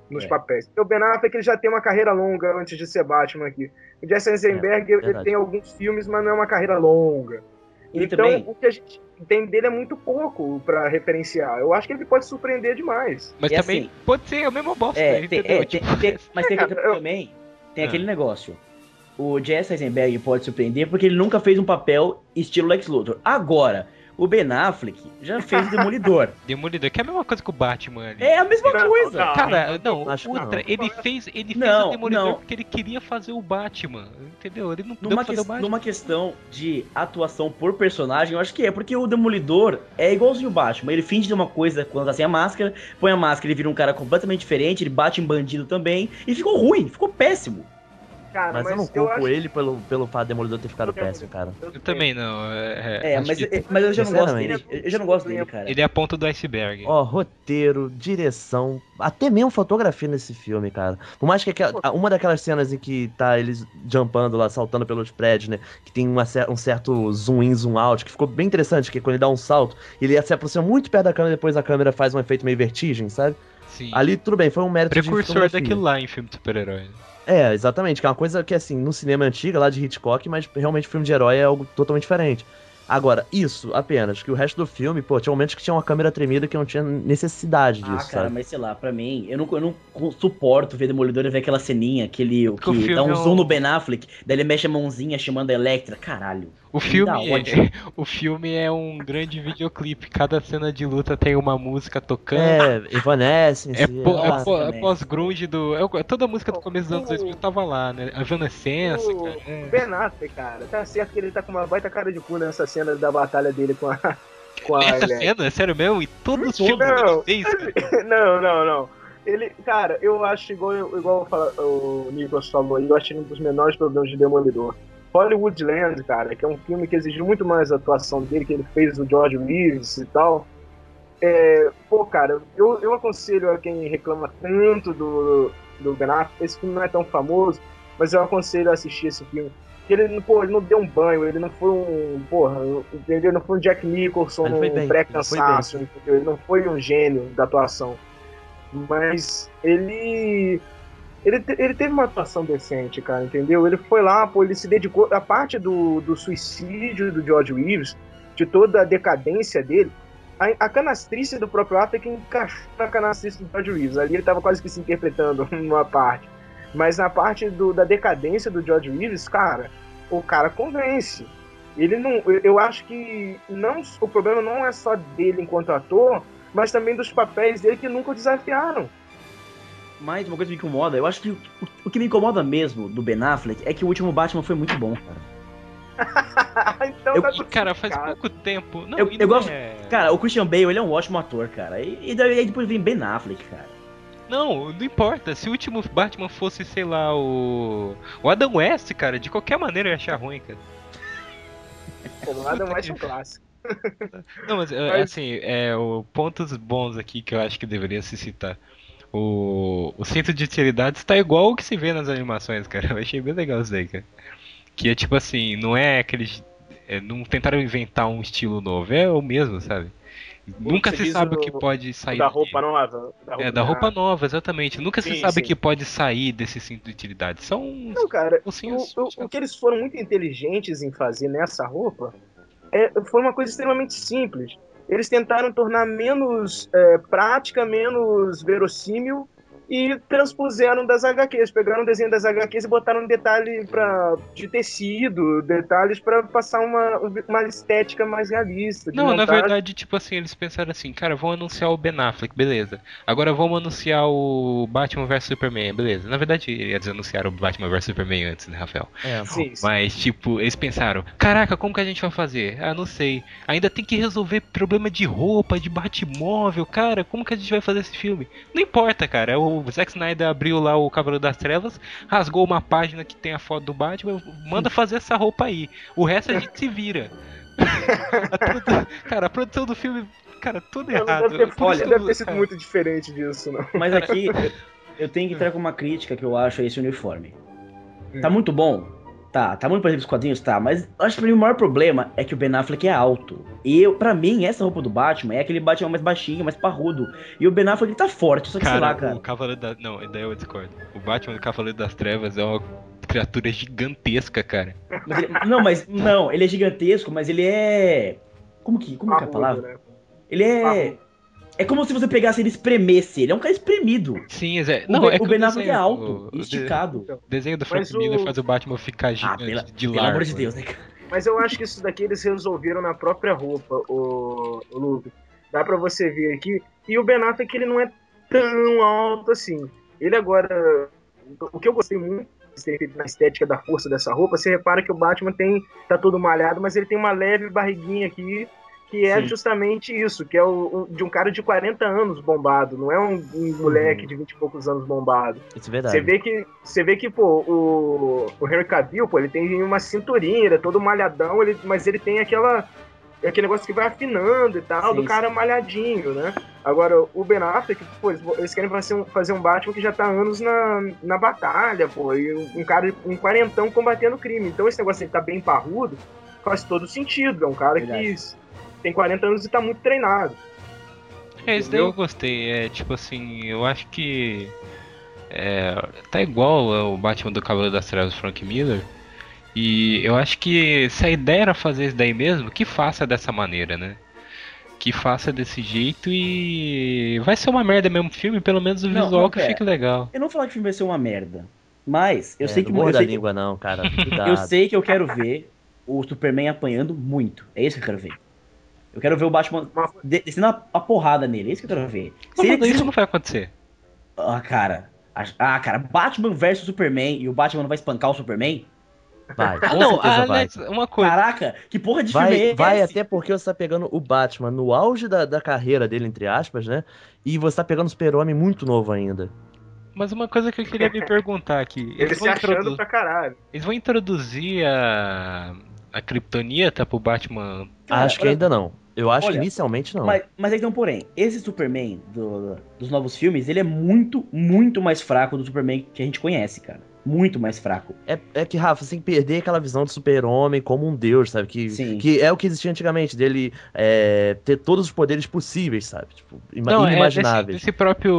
nos É. papéis. O Ben Affleck ele já tem uma carreira longa antes de ser Batman aqui. O Jesse Eisenberg É, ele verdade. tem alguns filmes, mas não é uma carreira longa. Ele então, também- o que a gente tem dele é muito pouco pra referenciar. Eu acho que ele pode surpreender demais. Mas É também assim, pode ser a mesma bosta, É, tem, entendeu? é, tem- Tipo, tem- mas tem, É, tem- eu- também tem Ah. aquele negócio. O Jesse Eisenberg pode surpreender porque ele nunca fez um papel estilo Lex Luthor. Agora, o Ben Affleck já fez o Demolidor. Demolidor, que é a mesma coisa que o Batman ali. É a mesma Não, coisa. não. Cara, não, acho que outra, não. ele fez, ele fez Não, o Demolidor não. porque ele queria fazer o Batman, entendeu? Ele não deu Numa, pra fazer que- o Batman. numa questão de atuação por personagem, eu acho que é, porque o Demolidor é igualzinho o Batman. Ele finge de uma coisa quando tá sem a máscara, põe a máscara, ele vira um cara completamente diferente, ele bate em bandido também, e ficou ruim, ficou péssimo. Cara, Mas, mas, eu não eu culpo acho ele pelo, pelo fato de Demolidor ter ficado péssimo, cara. eu Eu também não. É, É, acho mas, que mas eu já não gosto Sinceramente. dele. Eu já não gosto dele, cara. ele é a ponta do iceberg. Ó, roteiro, direção, até mesmo fotografia nesse filme, cara. Por mais que aquela- uma daquelas cenas em que tá eles jumpando lá, saltando pelos prédios, né? Que tem uma cer- um certo zoom in, zoom out, que ficou bem interessante, que quando ele dá um salto, ele se aproxima muito perto da câmera e depois a câmera faz um efeito meio vertigem, sabe? Sim. Ali, tudo bem, foi um mérito de Precursor fotografia. daquilo lá em filme de super-herói. É, exatamente, que é uma coisa que, assim, no cinema antigo, lá de Hitchcock, mas realmente filme de herói é algo totalmente diferente. Agora, isso apenas, que o resto do filme, pô, tinha momentos que tinha uma câmera tremida que não tinha necessidade disso, Ah, cara, sabe? mas sei lá, pra mim, eu não, eu não suporto ver Demolidor e ver aquela ceninha, aquele Porque o que filme dá um é zoom um- no Ben Affleck, daí ele mexe a mãozinha chamando a Electra, caralho. O Me filme, dá é, ódio. o filme é um grande videoclipe. Cada cena de luta tem uma música tocando. É, Evanescence, É, pô- é Nossa, pô- é também. pós-grunge do. é, toda a música do começo dos anos dois mil tava lá, né? A Evanescence, O cara. é. Ben Affleck, cara, tá certo que ele tá com uma baita cara de cu nessa cena da batalha dele com a. Com a Essa Electra. cena, é sério mesmo? E todos os Não. filmes dos anos seis, cara. Não, não, não. Ele, cara, eu acho igual, igual fala- o Nicolas falou aí, eu acho um dos menores problemas de Demolidor. Hollywoodland, cara, que é um filme que exigiu muito mais a atuação dele, que ele fez o George Reeves e tal. É, pô, cara, eu, eu aconselho a quem reclama tanto do, do Ben Affleck, esse filme não é tão famoso, mas eu aconselho a assistir esse filme. Ele, pô, ele não deu um banho, ele não foi um, porra, entendeu? Ele não foi um Jack Nicholson Ele foi bem, um pré-cansaço, entendeu? Ele não foi um gênio da atuação. Mas ele, ele. te- Ele teve uma atuação decente, cara, entendeu? Ele foi lá, pô, ele se dedicou. A parte do, do suicídio do George Reeves, de toda a decadência dele, a, a canastrice do próprio Affleck encaixou na canastrice do George Reeves. Ali ele tava quase que se interpretando numa parte. Mas na parte do, da decadência do George Reeves, cara, o cara convence. Ele não. Eu, eu acho que não, o problema não é só dele enquanto ator, mas também dos papéis dele que nunca o desafiaram. Mas uma coisa que me incomoda, eu acho que o, o que me incomoda mesmo do Ben Affleck é que o último Batman foi muito bom, cara. então Eu- tá E, tudo cara, faz explicado. pouco tempo. Não, Eu- e eu não gosto- é- Cara, o Christian Bale, ele é um ótimo ator, cara. E, e daí aí depois vem Ben Affleck, cara. Não, não importa. Se o último Batman fosse, sei lá, o. O Adam West, cara, de qualquer maneira eu ia achar ruim, cara. Pô, nada mais um clássico. Não, mas, é, Mas- assim, é, o, pontos bons aqui que eu acho que deveria se citar. O, o centro de utilidades tá igual o que se vê nas animações, cara. Eu achei bem legal isso daí, cara. Que é tipo assim, não é aqueles. É, não tentaram inventar um estilo novo, é o mesmo, sabe? Nunca você se diz sabe o o- que pode sair. Da daqui. roupa nova. É, da roupa nova, exatamente. Nunca se Sim, sabe o sim. que pode sair desse cinto de utilidade. São uns. Não, cara, Focinhos- o, o- o que eles foram muito inteligentes em fazer nessa roupa é, foi uma coisa extremamente simples. Eles tentaram tornar menos é, prática, menos verossímil e transpuseram das agá quês. Pegaram o desenho das agá quês e botaram um detalhe pra, de tecido, detalhes pra passar uma, uma estética mais realista. de Não, na montagem. verdade, tipo assim, eles pensaram assim, cara, vamos anunciar o Ben Affleck, beleza. Agora vamos anunciar o Batman versus Superman, beleza. Na verdade, eles anunciaram o Batman versus Superman antes, né, Rafael? É, Sim, sim. Mas, tipo, eles pensaram, caraca, como que a gente vai fazer? Ah, não sei. Ainda tem que resolver problema de roupa, de Batmóvel, cara, como que a gente vai fazer esse filme? Não importa, cara, o Zack Snyder abriu lá o Cavaleiro das Trevas, rasgou uma página que tem a foto do Batman, manda fazer essa roupa aí. O resto a gente se vira. A produ- Cara, a produção do filme, cara, tudo Não errado. deve ter, Por isso olha, que deve eu- ter sido cara, muito diferente disso, não. Mas aqui eu, eu tenho que entrar com uma crítica que eu acho a esse uniforme. Hum. Tá muito bom? Tá, tá muito parecido com os quadrinhos, tá, mas acho que pra mim o maior problema é que o Ben Affleck é alto. E eu, pra mim, essa roupa do Batman é aquele Batman mais baixinho, mais parrudo. E o Ben Affleck ele tá forte, só que Cara, sei lá, cara. o Cavaleiro da... Não, daí eu discordo. O Batman do Cavaleiro das Trevas é uma criatura gigantesca, cara. Mas ele- não, mas não, ele é gigantesco, mas ele é. Como que, como que é a Parrudo, palavra? né? Ele é. Parrudo. É como se você pegasse ele e espremesse. Ele é um cara espremido. Sim, é... O Não, Ben- é que o Ben Affleck é desenho- alto, o- e esticado. O desenho do Mas Frank Miller o- faz o Batman ficar Ah, gigante pela, de pelo largo. amor de Deus, né, cara? Mas eu acho que isso daqui eles resolveram na própria roupa, o, o Lucas. Dá pra você ver aqui. E o Ben Affleck, ele não é tão alto assim. Ele agora... O que eu gostei muito de ter feito na estética da força dessa roupa, você repara que o Batman tem, tá todo malhado, mas ele tem uma leve barriguinha aqui, que é Sim. justamente isso, que é o, o- de um cara de quarenta anos bombado, não é um, um moleque de vinte e poucos anos bombado. Isso é verdade. Você vê que, você vê que pô, o, o Henry Cavill, pô, ele tem uma cinturinha, ele é todo malhadão, ele, mas ele tem aquela, aquele negócio que vai afinando e tal, Sim, do cara malhadinho, né? Agora, o Ben Affleck, pô, eles, eles querem fazer um, fazer um Batman que já tá há anos na, na batalha, pô, e um cara, um quarentão combatendo crime. Então esse negócio de tá bem parrudo faz todo sentido, é um cara Verdade. que tem quarenta anos e tá muito treinado. É, isso daí eu gostei. É tipo assim, eu acho que. É, tá igual ao Batman do Cavaleiro das Trevas do Frank Miller. E eu acho que se a ideia era fazer isso daí mesmo, que faça dessa maneira, né? Que faça desse jeito e. Vai ser uma merda mesmo o filme, pelo menos o Não, visual não, que pera. fique legal. Eu não vou falar que o filme vai ser uma merda. Mas eu É, sei não que morda eu a sei, que- língua não, cara. Cuidado. eu sei que eu quero ver o Superman apanhando muito. É isso que eu quero ver. Eu quero ver o Batman Uma- de- descendo a, a porrada nele. É isso que eu quero ver. Se Não, ele, mas se isso ele- não vai acontecer. Ah, cara. Ah, cara, Batman versus Superman e o Batman não vai espancar o Superman? Vai, com Ah, não, certeza ah, vai. Alex, uma coisa. Caraca, que porra de filme Vai, é vai esse? até porque você tá pegando o Batman no auge da, da carreira dele, entre aspas, né? E você tá pegando o Super-Homem muito novo ainda. Mas uma coisa que eu queria me perguntar aqui. Ele Eles se vão, achando introdu... pra caralho. Eles vão introduzir a. A Kryptonita pro Batman. Cara, acho que olha- ainda não. Eu acho olha, que inicialmente não. Mas, mas aí tem um porém. Esse Superman do- dos novos filmes, ele é muito, muito mais fraco do Superman que a gente conhece, cara. Muito mais fraco. É, é que, Rafa, você tem que perder aquela visão do super-homem como um deus, sabe? Que, Sim. que é o que existia antigamente, dele é, ter todos os poderes possíveis, sabe? Tipo, ima- Não, é inimagináveis. desse, desse próprio.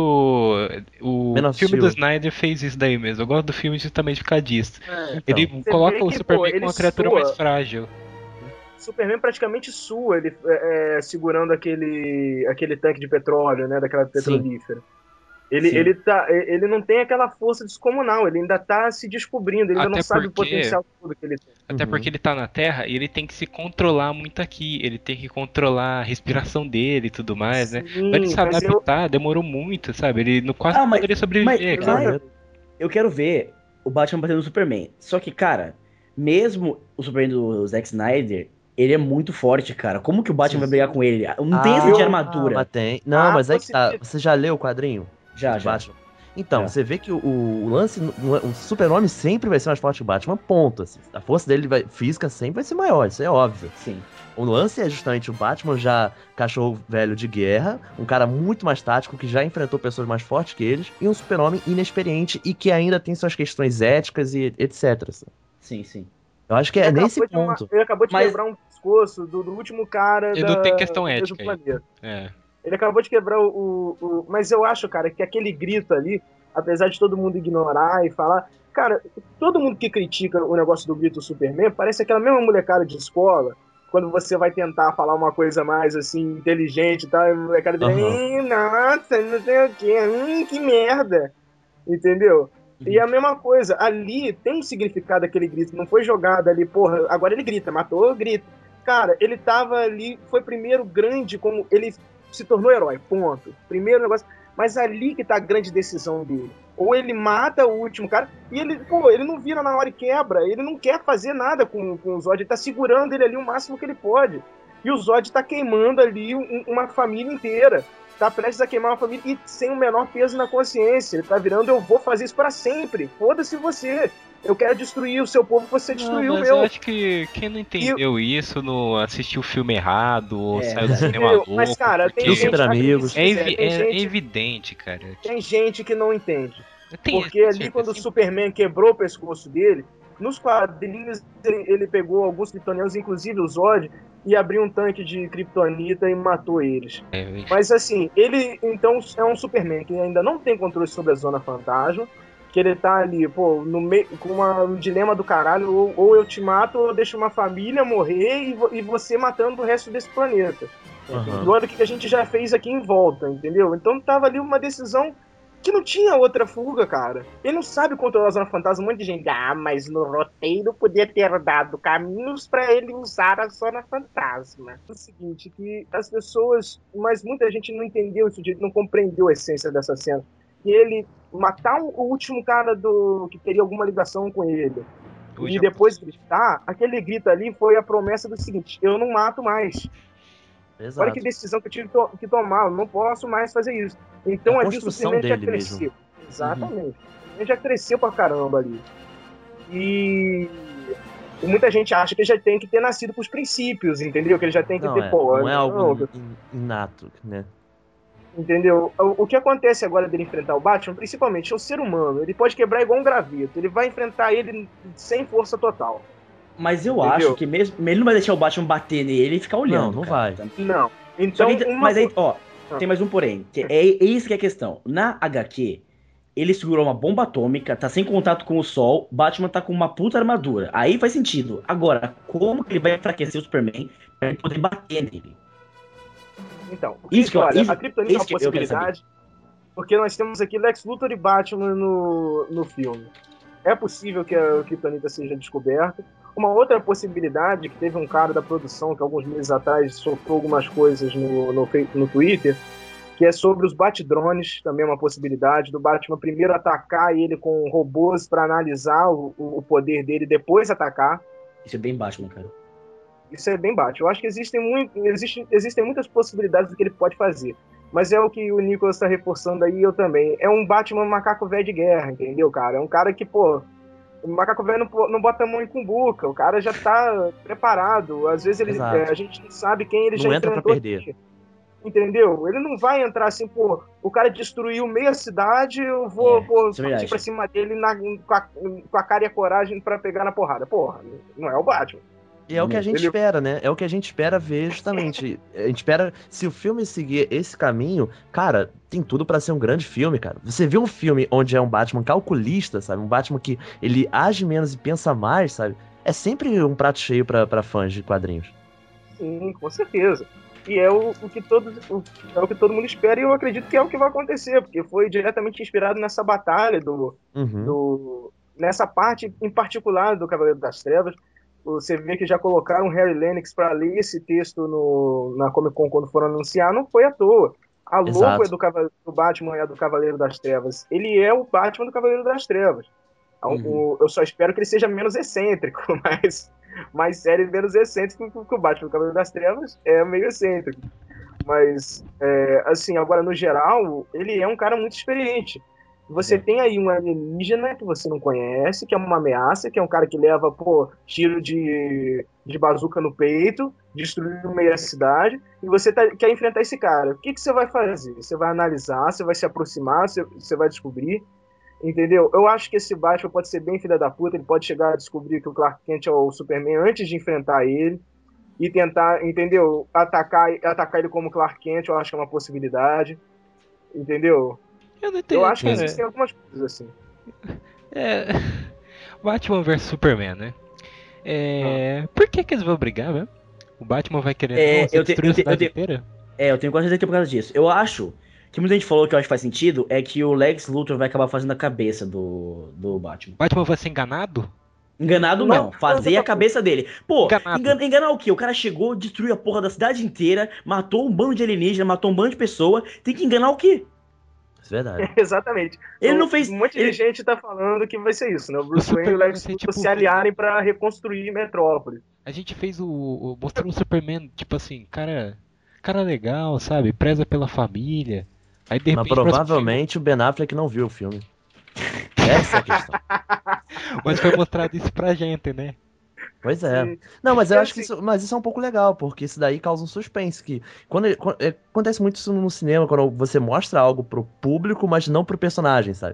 O Man of filme do Steel. Snyder fez isso daí mesmo. Eu gosto do filme justamente por causa disso. Então, Ele Você coloca vê o que, Superman pô, como ele uma criatura soa. mais frágil. Superman praticamente sua, ele é, é, segurando aquele, aquele tanque de petróleo, né, daquela petrolífera. Ele, Sim. ele, tá, ele não tem aquela força descomunal, ele ainda tá se descobrindo, ele ainda Até não sabe o porque- potencial todo que ele tem. Até Uhum. porque ele tá na Terra e ele tem que se controlar muito aqui. Ele tem que controlar a respiração dele e tudo mais, né? Sim, Pra ele se mas eu- adaptar, demorou muito, sabe? Ele não quase Ah, não mas- poderia sobreviver, mas- cara. mas- Eu quero ver o Batman batendo no Superman. Só que, cara, mesmo o Superman do Zack Snyder, ele é muito forte, cara. Como que o Batman Sim, vai brigar sim. com ele? Não tem Ah, esse de Ah, armadura. mas tem. Não, Ah, mas aí que tá. possibilidade. Você já leu o quadrinho? Já, do já. Batman? Então, Já. você vê que o, o lance, o super-homem sempre vai ser mais forte que o Batman, ponto. Assim. A força dele vai, física sempre vai ser maior, isso é óbvio. Sim. O lance é justamente o Batman já cachorro velho de guerra, um cara muito mais tático, que já enfrentou pessoas mais fortes que eles, e um super-homem inexperiente e que ainda tem suas questões éticas e etcétera. assim. Sim, sim. Eu acho que é Ele nesse acabou de ma- ponto. Ele acabou de Mas- quebrar um pescoço do, do último cara Ele da, não tem questão do mesmo ética aí. planeta. É. Ele acabou de quebrar o, o, o- Mas eu acho, cara, que aquele grito ali, apesar de todo mundo ignorar e falar. Cara, todo mundo que critica o negócio do grito Superman parece aquela mesma molecada de escola. Quando você vai tentar falar uma coisa mais assim, inteligente e tal, e a molecada diz, Aham. "Ih, nossa, não sei o quê, hum, que merda. Entendeu? E a mesma coisa, ali tem um significado aquele grito, não foi jogado ali, porra, agora ele grita, matou, grita. Cara, ele tava ali, foi primeiro grande, como ele se tornou herói, ponto. Primeiro negócio, mas ali que tá a grande decisão dele. Ou ele mata o último cara, e ele, pô, ele não vira na hora e quebra, ele não quer fazer nada com, com o Zod, ele tá segurando ele ali o máximo que ele pode. E o Zod tá queimando ali um- uma família inteira. Tá prestes a queimar uma família e sem o menor peso na consciência. Ele tá virando, eu vou fazer isso pra sempre. Foda-se você. Eu quero destruir o seu povo, você destruiu Não, o mas meu. eu acho que quem não entendeu isso não assistiu o filme errado ou É, saiu do verdade. cinema Entendeu? louco. Mas, cara, tem porque Dos gente, Super Amigos. acredite é, se evi- quiser, tem, é- é gente, evidente, cara. tem gente que não entende. Tem- Porque ali, tem- quando o sim. Superman quebrou o pescoço dele, nos quadrinhos ele, ele pegou alguns kryptonianos, inclusive o Zod, e abriu um tanque de kryptonita e matou eles. É, Mas assim, ele então é um Superman que ainda não tem controle sobre a Zona Fantasma, que ele tá ali, pô, no meio, com uma, um dilema do caralho, ou, ou eu te mato ou eu deixo uma família morrer e, vo, e você matando o resto desse planeta. Uhum. E olha o que a gente já fez aqui em volta, entendeu? Então tava ali uma decisão que não tinha outra fuga, cara. Ele não sabe controlar a Zona Fantasma. Um monte de gente, ah, mas no roteiro podia ter dado caminhos pra ele usar a Zona Fantasma. É o seguinte, que as pessoas, mas muita gente não entendeu isso direito, não compreendeu a essência dessa cena. E ele matar o último cara do que teria alguma ligação com ele Hoje e depois gritar, aquele grito ali foi a promessa do seguinte, eu não mato mais. Exato. Olha que decisão que eu tive to- que tomar, eu não posso mais fazer isso. Então ali o Superman já cresceu. Mesmo. Exatamente. Uhum. Ele já cresceu pra caramba ali. E... e muita gente acha que ele já tem que ter nascido com os princípios, entendeu? Que ele já tem que não, ter... É, pô, não é algo não, inato, né? Entendeu? O, o que acontece agora dele enfrentar o Batman, principalmente, é o ser humano. Ele pode quebrar igual um graveto. Ele vai enfrentar ele sem força total. Mas eu Entendeu? acho que mesmo ele não vai deixar o Batman bater nele e ficar olhando. Não, não cara. vai. Não. Então, que, uma... mas aí, ó, ah. tem mais um porém. Que é, é isso que é a questão. Na H Q, ele segurou uma bomba atômica, tá sem contato com o Sol, Batman tá com uma puta armadura. Aí faz sentido. Agora, como que ele vai enfraquecer o Superman pra ele poder bater nele? Então, isso que, olha, isso, a Kryptonita é uma possibilidade, porque nós temos aqui Lex Luthor e Batman no, no filme. É possível que a Kryptonita seja descoberta. Uma outra possibilidade, que teve um cara da produção que alguns meses atrás soltou algumas coisas no, no, no Twitter, que é sobre os Bat-drones, também é uma possibilidade, do Batman primeiro atacar ele com robôs para analisar o, o poder dele e depois atacar. Isso é bem Batman, cara. Isso é bem Batman. Eu acho que existem, muito, existem, existem muitas possibilidades do que ele pode fazer. Mas é o que o Nicolas está reforçando aí, eu também. É um Batman macaco velho de guerra, entendeu, cara? É um cara que, pô, o macaco velho não, não bota a mão em cumbuca. O cara já tá preparado. Às vezes ele, é, a gente não sabe quem ele não já entra enfrentou pra perder. Aqui. Entendeu? Ele não vai entrar assim, pô, o cara destruiu meia cidade, eu vou, é, pô, partir pra cima dele na, com, a, com a cara e a coragem pra pegar na porrada. Porra, não é o Batman. E é o que a gente ele... espera, né? É o que a gente espera ver justamente. A gente espera, se o filme seguir esse caminho, cara, tem tudo pra ser um grande filme, cara. Você vê um filme onde é um Batman calculista, sabe? Um Batman que ele age menos e pensa mais, sabe? É sempre um prato cheio pra, pra fãs de quadrinhos. Sim, com certeza. E é o, o, que todo, o, é o que todo mundo espera e eu acredito que é o que vai acontecer, porque foi diretamente inspirado nessa batalha, do, uhum. do, nessa parte em particular do Cavaleiro das Trevas. Você vê que já colocaram o Harry Lennox para ler esse texto no, na Comic Con quando foram anunciar, não foi à toa. A logo Exato. é do, do Batman, é do Cavaleiro das Trevas. Ele é o Batman do Cavaleiro das Trevas. Uhum. O, eu só espero que ele seja menos excêntrico, mas mais sério e menos excêntrico, porque o Batman do Cavaleiro das Trevas é meio excêntrico. Mas, é, assim, agora no geral, ele é um cara muito experiente. Você é. tem aí um alienígena que você não conhece, que é uma ameaça, que é um cara que leva, pô, tiro de, de bazuca no peito, destruiu meia cidade, e você tá, quer enfrentar esse cara. O que, que você vai fazer? Você vai analisar, você vai se aproximar, você, você vai descobrir, entendeu? Eu acho que esse Batman pode ser bem filha da puta, ele pode chegar a descobrir que o Clark Kent é o Superman antes de enfrentar ele, e tentar, entendeu? Atacar, atacar ele como Clark Kent, eu acho que é uma possibilidade, entendeu? Eu não entendo. Eu acho que cara. existem algumas coisas assim. É. Batman versus Superman, né? É. Ah. Por que, que eles vão brigar, né? O Batman vai querer é, nossa, eu te, destruir eu a cidade te, eu inteira? É, eu tenho quase certeza que é por causa disso. Eu acho que muita gente falou que eu acho que faz sentido é que o Lex Luthor vai acabar fazendo a cabeça do, do Batman. O Batman vai ser enganado? Enganado não, não fazer não, a cabeça dele. Pô, engan, enganar o quê? O cara chegou, destruiu a porra da cidade inteira, matou um bando de alienígena, matou um bando de pessoa. Tem que enganar o quê? É verdade. Exatamente. Ele então, não fez. Um monte ele... de gente tá falando que vai ser isso, né? O Bruce Wayne e o Lex Luthor tipo... se aliarem pra reconstruir Metrópolis. A gente fez o. o mostrou o Superman, tipo assim, cara. Cara legal, sabe? Preza pela família. Aí de repente. Mas provavelmente o Ben Affleck não viu o filme. Essa é a questão. Mas foi mostrado isso pra gente, né? Pois é. Não, mas eu acho que isso, mas isso é um pouco legal, porque isso daí causa um suspense, que quando, quando acontece muito isso no cinema, quando você mostra algo pro público, mas não pro personagem, sabe?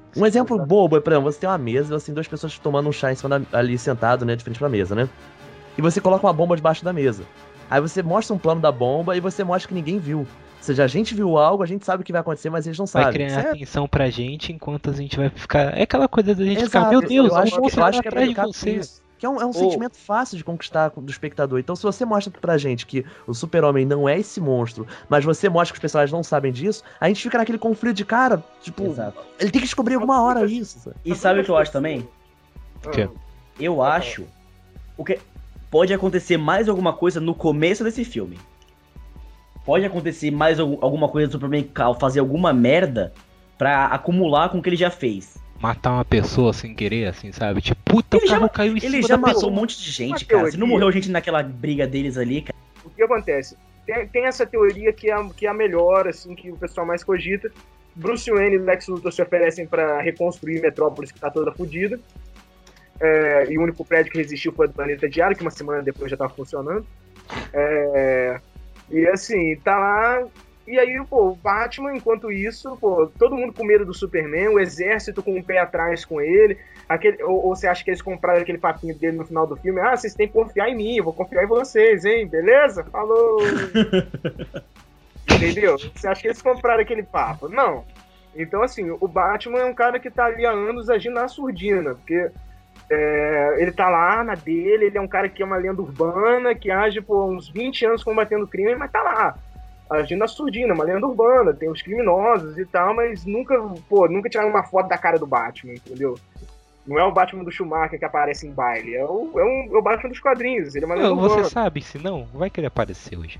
Um exemplo bobo é, por exemplo, você tem uma mesa, você tem duas pessoas tomando um chá em cima da, ali sentado, né, de frente pra mesa, né? E você coloca uma bomba debaixo da mesa. Aí você mostra um plano da bomba e você mostra que ninguém viu. Ou seja, a gente viu algo, a gente sabe o que vai acontecer, mas eles não Vai sabem. criar Isso é- atenção pra gente enquanto a gente vai ficar. É aquela coisa da gente Exato, ficar, meu Deus, eu acho, o monstro eu tá acho que é atrás de delicado você. isso. Que é um, é um Ô. sentimento fácil de conquistar do espectador. Então, se você mostra pra gente que o Super-Homem não é esse monstro, mas você mostra que os personagens não sabem disso, a gente fica naquele conflito de cara, tipo, Exato. ele tem que descobrir alguma hora isso. sabe? E sabe o que eu acho também? O quê? Eu acho o que pode acontecer mais alguma coisa no começo desse filme. Pode acontecer mais algum- alguma coisa do Superman ca- fazer alguma merda pra acumular com o que ele já fez. Matar uma pessoa sem querer, assim, sabe? Tipo, puta, Ele o carro já- caiu em Ele cima já da matou pessoa. um monte de gente, Uma cara. Se não teoria. morreu gente naquela briga deles ali, cara. O que acontece? Tem, tem essa teoria que é, a- que é a melhor, assim, que o pessoal mais cogita. Bruce Wayne e Lex Luthor se oferecem pra reconstruir Metrópolis, que tá toda fodida. É, e o único prédio que resistiu foi o do Planeta Diário, que uma semana depois já tava funcionando. É, e assim, tá lá. E aí, pô, o Batman, enquanto isso, pô, todo mundo com medo do Superman, o exército com o pé atrás com ele. Aquele, ou, ou você acha que eles compraram aquele papinho dele no final do filme? Ah, vocês têm que confiar em mim, eu vou confiar em vocês, hein? Beleza? Falou! Entendeu? Você acha que eles compraram aquele papo? Não. Então, assim, o Batman é um cara que tá ali há anos agindo na surdina, porque é, ele tá lá na dele, ele é um cara que é uma lenda urbana, que age por uns vinte anos combatendo crime, mas tá lá, agindo na surdina, uma lenda urbana, tem os criminosos e tal, mas nunca, pô, nunca tiraram uma foto da cara do Batman, entendeu? Não é o Batman do Schumacher que aparece em baile, é o, é um, é o Batman dos quadrinhos, ele é uma lenda Não, você urbana. sabe, se não, vai que ele aparecer hoje.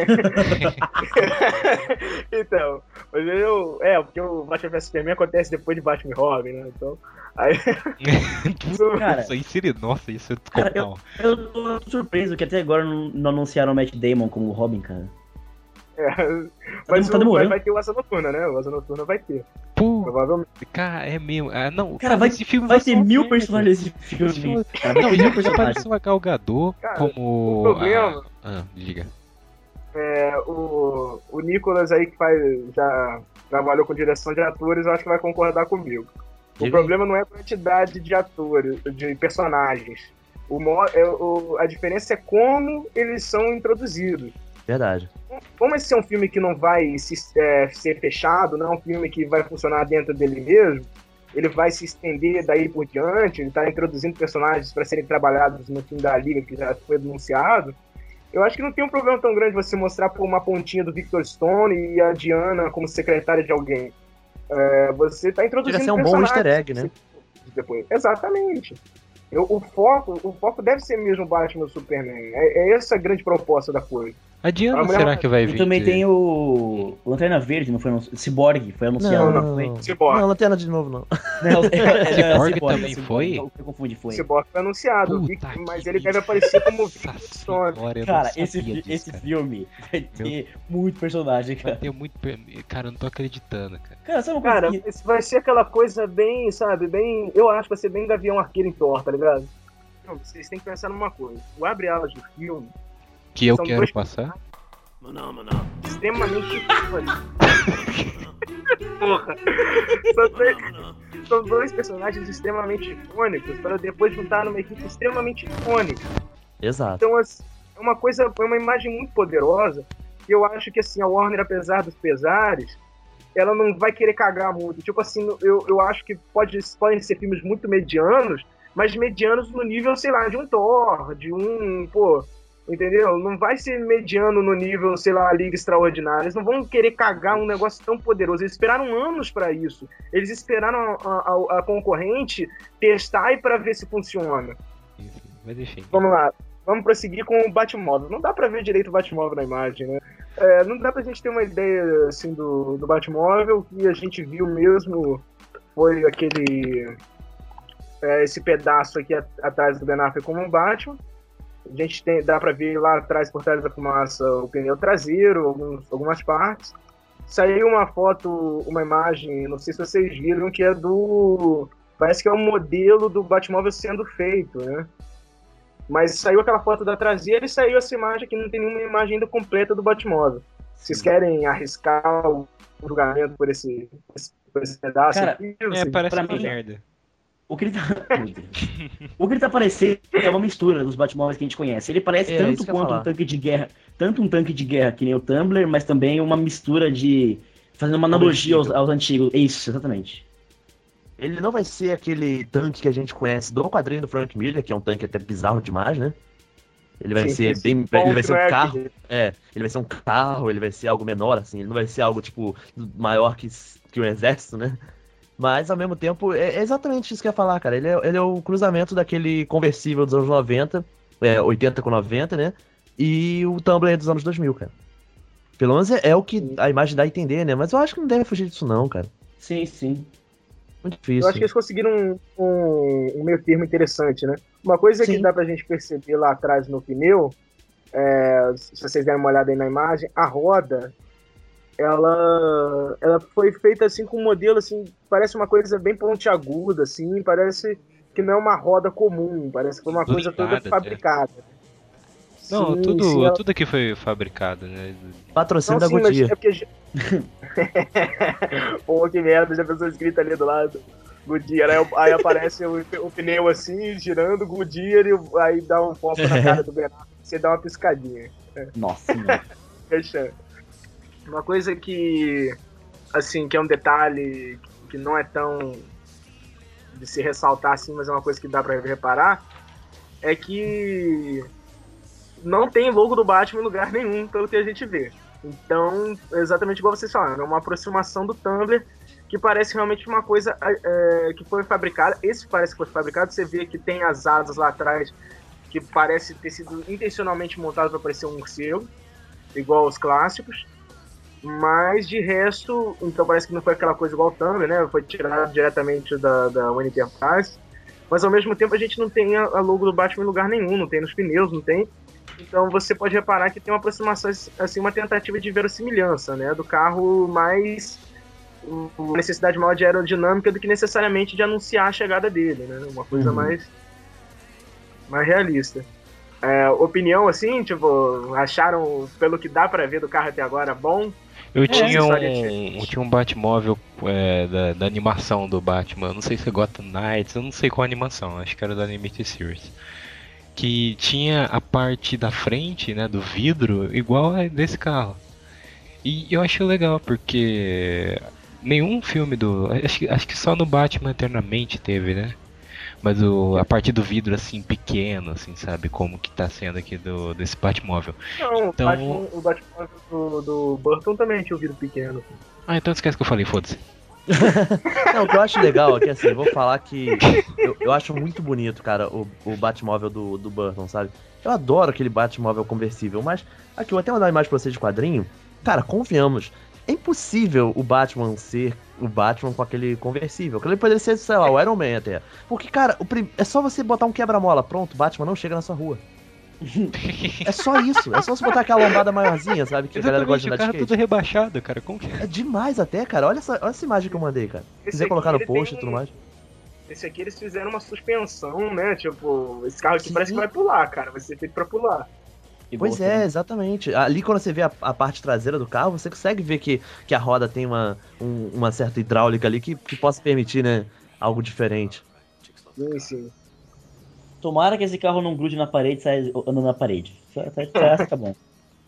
Então, mas eu. É, porque o Batman vs Superman acontece depois de Batman e Robin, né? Então. Aí. Cara, Isso aí seria. Nossa, isso é Cara, descomunal. eu tô surpreso que até agora não, não anunciaram o Matt Damon como Robin, cara. É, Tá mas dem- tá o- demorando. vai, vai ter o Asa Noturna, né? O Asa Noturna vai ter. Pô, Provavelmente. cara, é mesmo. Ah, não, Cara, vai, esse filme vai ser ter um mil merda. personagens nesse Esse filme. filme- Cara, vai Não, ter já, mil já personagens. apareceu a Gal Gadot Cara, como. o problema- a- Ah, diga. É, o, o Nicolas aí que faz, já trabalhou com direção de atores, eu acho que vai concordar comigo. O Diga problema não é a quantidade de atores, de personagens. O, mo- é, o, a diferença é como eles são introduzidos. Verdade. Como esse é um filme que não vai se, é, ser fechado, não é um filme que vai funcionar dentro dele mesmo, ele vai se estender daí por diante, ele está introduzindo personagens para serem trabalhados no filme da Liga, que já foi anunciado. Eu acho que não tem um problema tão grande você mostrar por uma pontinha do Victor Stone e a Diana como secretária de alguém. É, você está introduzindo Chega a ser um bom personagens easter egg, né? depois. Exatamente. Eu, o, foco, o foco deve ser mesmo o Batman e o Superman. É, é essa a grande proposta da coisa. A Diana, A mulher- será que vai vir? E também de- tem o Lanterna Verde, não foi anunciado? Cyborg, foi anunciado. Não, foi? não. Cyborg. Não, lanterna de novo, não. Não, é, Cyborg é, também Cyborg, foi? Eu, eu confundi, foi. O Cyborg foi anunciado, Puta Vic- mas que ele deve aparecer como Nossa Victor Stone. senhora, eu não Cara, sabia esse, disso, esse cara. filme vai ter muito personagem, Vai cara. ter muito. per- Cara, eu não tô acreditando, cara. Cara, sabe uma coisa Cara, que... esse vai ser aquela coisa bem, sabe, bem. Eu acho que vai ser bem Gavião Arqueiro em Thor, tá ligado? Não, vocês têm que pensar numa coisa. O abre-alas do filme, Que eu São quero dois- passar? extremamente icônico. Porra! São dois, são dois personagens extremamente icônicos para depois juntar numa equipe extremamente icônica. Exato. Então, assim, é uma coisa, é uma imagem muito poderosa. E eu acho que, assim, a Warner, apesar dos pesares, ela não vai querer cagar muito. Tipo assim, eu, eu acho que pode, podem ser filmes muito medianos, mas medianos no nível, sei lá, de um Thor, de um, pô, entendeu? Não vai ser mediano no nível, sei lá, Liga Extraordinária. Eles não vão querer cagar um negócio tão poderoso. Eles esperaram anos pra isso. Eles esperaram a, a, a concorrente testar e pra ver se funciona. Enfim, mas enfim. Vamos lá. Vamos prosseguir com o Batmóvel. Não dá pra ver direito o Batmóvel na imagem, né? É, não dá pra gente ter uma ideia, assim, do, do Batmóvel. O que a gente viu mesmo foi aquele... É, esse pedaço aqui a- atrás do Ben Affleck como um Batman. A gente tem, dá pra ver lá atrás, por trás da fumaça, o pneu traseiro, alguns, algumas partes. Saiu uma foto, uma imagem, não sei se vocês viram, que é do... Parece que é um modelo do Batmóvel sendo feito, né? Mas saiu aquela foto da traseira e saiu essa imagem que não tem nenhuma imagem ainda completa do Batmóvel. Vocês querem arriscar o julgamento por esse, esse esse pedaço Cara, aqui. É, parece pra uma mim- merda. O que ele tá. Meu Deus. O que ele tá parecendo é uma mistura dos Batmóveis que a gente conhece. Ele parece É, isso tanto que eu ia quanto um falar. tanque de guerra, tanto um tanque de guerra que nem o Tumblr, mas também uma mistura de. Fazendo uma analogia aos, aos antigos. Isso, exatamente. Ele não vai ser aquele tanque que a gente conhece do quadrinho do Frank Miller, que é um tanque até bizarro demais, né? Ele vai Sim, ser esse bem. ponto Ele vai ser não um é carro. aquele. É, ele vai ser um carro, ele vai ser algo menor, assim. Ele não vai ser algo, tipo, maior que, que um exército, né? Mas, ao mesmo tempo, é é exatamente isso que eu ia falar, cara. Ele é, ele é o cruzamento daquele conversível dos anos noventa, é, oitenta com noventa, né? E o Tumblr dos anos dois mil, cara. Pelo menos é, é o que a imagem dá a entender, né? Mas eu acho que não deve fugir disso, não, cara. Sim, sim. Muito Eu difícil. acho que eles conseguiram um, um, um meio termo interessante, né? Uma coisa Sim. que dá pra gente perceber lá atrás no pneu, é, se vocês derem uma olhada aí na imagem, a roda, ela, ela foi feita assim com um modelo assim, parece uma coisa bem pontiaguda, assim, parece que não é uma roda comum, parece que foi uma coisa toda Blindada, fabricada. Não, Sim, tudo, sim, ela- tudo aqui foi fabricado, né? Patrocínio Não, da sim, mas Goodyear. é porque... Pô, que merda, já pensou escrito ali do lado. Goodyear, aí, aí aparece o, o pneu assim, girando, Goodyear, e o- aí dá um foco na cara do Bernardo, você dá uma piscadinha. Nossa, mano. Fecha. Uma coisa que, assim, que é um detalhe que não é tão de se ressaltar assim, mas é uma coisa que dá pra reparar, é que não tem logo do Batman em lugar nenhum, pelo que a gente vê. Então, é exatamente igual vocês falaram, é uma aproximação do Tumblr que parece realmente uma coisa é, que foi fabricada. Esse parece que foi fabricado, você vê que tem as asas lá atrás que parece ter sido intencionalmente montado para parecer um morcego, igual aos clássicos. Mas de resto, então parece que não foi aquela coisa igual o Tumblr, né? Foi tirado diretamente da, da Wayne Enterprise. Mas ao mesmo tempo a gente não tem a, a logo do Batman em lugar nenhum, não tem nos pneus, não tem. Então você pode reparar que tem uma aproximação, assim, uma tentativa de verossimilhança, né? Do carro mais... uma necessidade maior de aerodinâmica do que necessariamente de anunciar a chegada dele, né? Uma coisa Uhum. mais, mais realista. É, opinião, assim, tipo, acharam, pelo que dá pra ver do carro até agora, bom? Eu É, tinha história um, eu tinha um Batmóvel é, da, da animação do Batman, eu não sei se é Gotham Knights, eu não sei qual animação, acho que era da Animated Series. Que tinha a parte da frente, né, do vidro, igual a desse carro. E eu achei legal, porque nenhum filme do... Acho, que- acho que só no Batman Eternamente teve, né? Mas o, a parte do vidro, assim, pequeno, assim, sabe? Como que tá sendo aqui do, desse Batmóvel. Não, Então- o Batman, o Batman do, do Burton também tinha o vidro pequeno. Ah, então esquece que eu falei, foda-se. Não, o que eu acho legal aqui, assim, vou falar que eu, eu acho muito bonito, cara, o, o Batmóvel do, do Burton, sabe? Eu adoro aquele Batmóvel conversível, mas aqui, eu vou até mandar uma imagem pra vocês de quadrinho. Cara, convenhamos, é impossível o Batman ser o Batman com aquele conversível. Aquele poderia ser, sei lá, o Iron Man até. Porque, cara, o prim... é só você botar um quebra-mola, pronto, o Batman não chega na sua rua. É só isso, é só você botar aquela lombada maiorzinha, sabe? Que a galera gosta de Exatamente, o andar de carro skate. tudo rebaixado, cara, como que é? É demais até, cara. Olha essa, olha essa imagem que eu mandei, cara. Se Esse quiser aqui, colocar no ele post tem e tudo mais. Esse aqui eles fizeram uma suspensão, né? Tipo, esse carro aqui Sim. parece que vai pular, cara. Vai ser feito pra pular. Que Pois boa, é, né? exatamente. Ali quando você vê a, a parte traseira do carro, você consegue ver que, que a roda tem uma, um- uma certa hidráulica ali que, que possa permitir, né, algo diferente. Sim, sim. Tomara que esse carro não grude na parede e saia andando na parede. Só, só, só tá bom.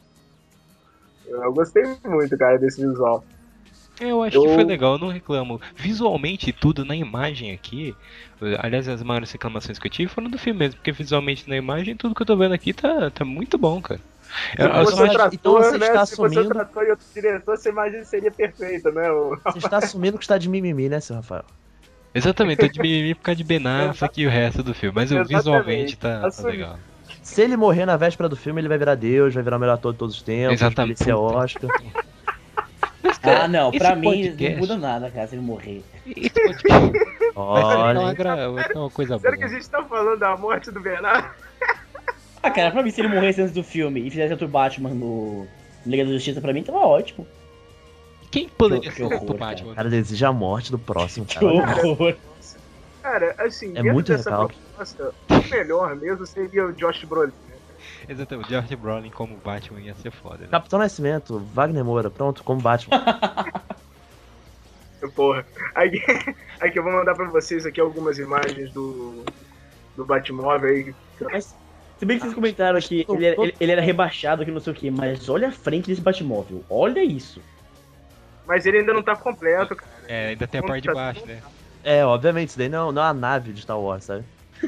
Eu gostei muito, cara, desse visual. Eu acho Eu- que foi legal, eu não reclamo. Visualmente, tudo na imagem aqui. eh, Aliás, as maiores reclamações que eu tive foram do filme mesmo, porque visualmente na imagem, tudo que eu tô vendo aqui tá, tá muito bom, cara. Eu, Se eu fosse só outro acho- então ator, você né? está Se fosse outro assumindo- ator e outro diretor, essa imagem seria perfeita, né? O- Você está assumindo que está de mimimi, né, seu Rafael? Exatamente, tô de mimimi por causa de Ben Affleck e o resto do filme, mas eu, Exatamente. visualmente tá, tá Assumi. legal. Se ele morrer na véspera do filme, ele vai virar Deus, vai virar o melhor ator de todos os tempos, Exatamente. vai ser Oscar. Mas, Ah, cara, não, esse pra mim podcast- não muda nada, cara, se ele morrer. Esse podcast vai ser Olha, uma, gra- vai ser uma coisa boa. Sério que a gente tá falando da morte do Bernardo? Ah, cara, pra mim, se ele morresse antes do filme e fizesse outro Batman no no Liga da Justiça, pra mim tava ótimo. Quem poderia Que ser horror, o o Batman? cara deseja a morte do próximo, Que cara. horror. Cara, assim, É dentro muito dessa recalque. proposta, o melhor mesmo seria o Josh Brolin. né? Exatamente, o George Brolin como Batman ia ser foda. Né? Capitão Nascimento, Wagner Moura, pronto, como Batman. Eu porra. Aqui, aqui eu vou mandar pra vocês aqui algumas imagens do, do Batmóvel aí. Mas, se bem que vocês comentaram que ele era, ele, ele era rebaixado, que não sei o que, mas olha a frente desse Batmóvel, olha isso. Mas ele ainda não tá completo, cara. É, ainda tem a parte de baixo, né? É, obviamente, isso daí não, não é a nave de Star Wars, sabe?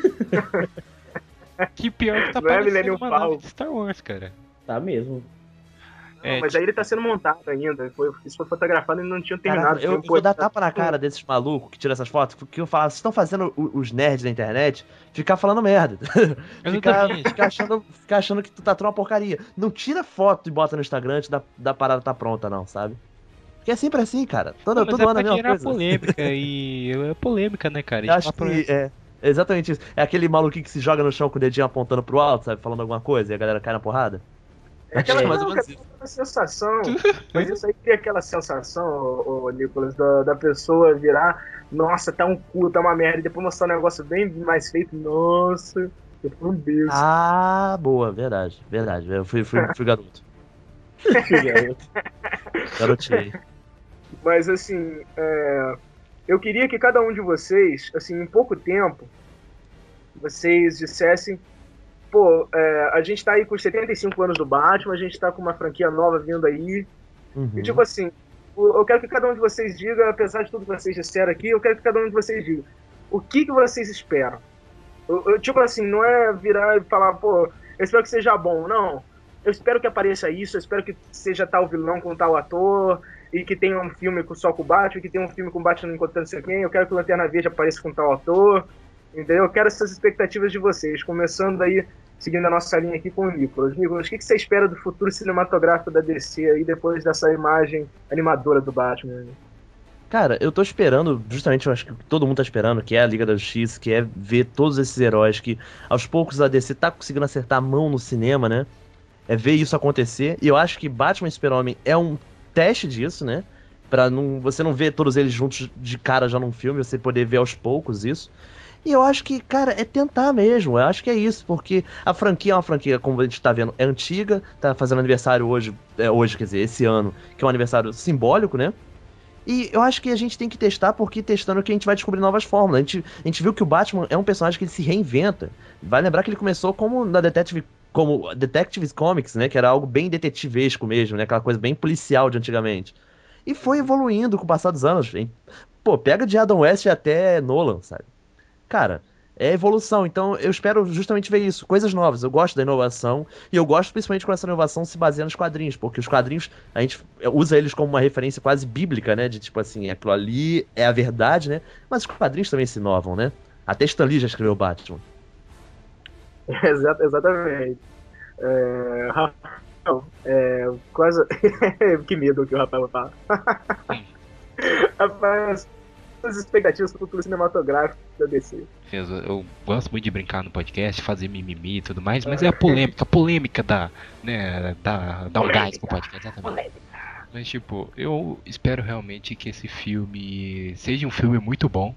Que pior que tá Não é parecendo Millennium uma nave Falcon. de Star Wars, cara. Tá mesmo. É, Não, mas aí ele tá sendo montado ainda. Foi, isso foi fotografado e não tinha terminado. Caraca, eu, Foi, eu pô, vou dar tá- tapa na cara desses malucos que tiram essas fotos, porque eu falo, vocês estão fazendo o- os nerds da internet ficar falando merda. ficar, Exatamente. ficar, achando, ficar achando que tu tá tendo uma porcaria. Não tira foto e bota no Instagram antes da, da parada tá pronta, não, sabe? Porque é sempre assim, cara. Todo, Não, mas todo é ano é a pra mesma gerar coisa. polêmica e é polêmica, né, cara? A Eu gente acho tá pro- que é exatamente isso. É aquele maluquinho que se joga no chão com o dedinho apontando pro alto, sabe? Falando alguma coisa e a galera cai na porrada. É aquela, É mais não, ou cara, menos isso. aquela sensação. Mas isso aí cria aquela sensação, ô, ô, Nicolas, da, da pessoa virar, nossa, tá um cu, tá uma merda, e depois mostrar um negócio bem mais feito, nossa, eu fui um Deus. Ah, boa, verdade, verdade. Eu fui, fui, fui garoto. Garotinho. Mas assim, é, eu queria que cada um de vocês, assim, em pouco tempo, vocês dissessem, pô, é, a gente tá aí com os setenta e cinco anos do Batman, a gente tá com uma franquia nova vindo aí, Uhum. e tipo assim, o- eu quero que cada um de vocês diga, apesar de tudo que vocês disseram aqui, eu quero que cada um de vocês diga, o que que vocês esperam? Eu- eu, tipo assim, não é virar e falar, pô, eu espero que seja bom, não. Eu espero que apareça isso, eu espero que seja tal vilão com tal ator, e que tenha um filme com- só com o Batman, que tenha um filme com o Batman encontrando não sei quem, eu quero que o Lanterna Verde apareça com tal ator, entendeu? Eu quero essas expectativas de vocês, começando aí, seguindo a nossa linha aqui com o Nicolas. Nicolas, o que que você espera do futuro cinematográfico da D C aí, depois dessa imagem animadora do Batman? Cara, eu tô esperando, justamente eu acho que todo mundo tá esperando, que é a Liga da Justiça, que é ver todos esses heróis que aos poucos a D C tá conseguindo acertar a mão no cinema, né? É ver isso acontecer. E eu acho que Batman e Super-Homem é um teste disso, né? Pra não, você não ver todos eles juntos de cara já num filme, você poder ver aos poucos isso. E eu acho que, cara, é tentar mesmo. Eu acho que é isso, porque a franquia é uma franquia, como a gente tá vendo, é antiga, tá fazendo aniversário hoje, é, hoje, quer dizer, esse ano, que é um aniversário simbólico, né? E eu acho que a gente tem que testar, porque testando que a gente vai descobrir novas fórmulas. A gente, a gente viu que o Batman é um personagem que ele se reinventa. Vai lembrar que ele começou como na Detective, como Detectives Comics, né? Que era algo bem detetivesco mesmo, né? Aquela coisa bem policial de antigamente. E foi evoluindo com o passar dos anos. Hein? Pô, pega de Adam West até Nolan, sabe? Cara, é evolução. Então eu espero justamente ver isso. Coisas novas. Eu gosto da inovação. E eu gosto principalmente quando essa inovação se baseia nos quadrinhos. Porque os quadrinhos, a gente usa eles como uma referência quase bíblica, né? De tipo assim, aquilo ali é a verdade, né? Mas os quadrinhos também se inovam, né? Até Stan Lee já escreveu Batman. Exato, exatamente. É, Rafael, é, quase... que medo que o Rafael fala. Rapaz, as expectativas para o futuro cinematográfico da D C. Eu, eu gosto muito de brincar no podcast, fazer mimimi e tudo mais, mas é a polêmica, a polêmica da, né, da, dá um gás pro podcast, exatamente. Mas tipo, eu espero realmente que esse filme seja um filme muito bom.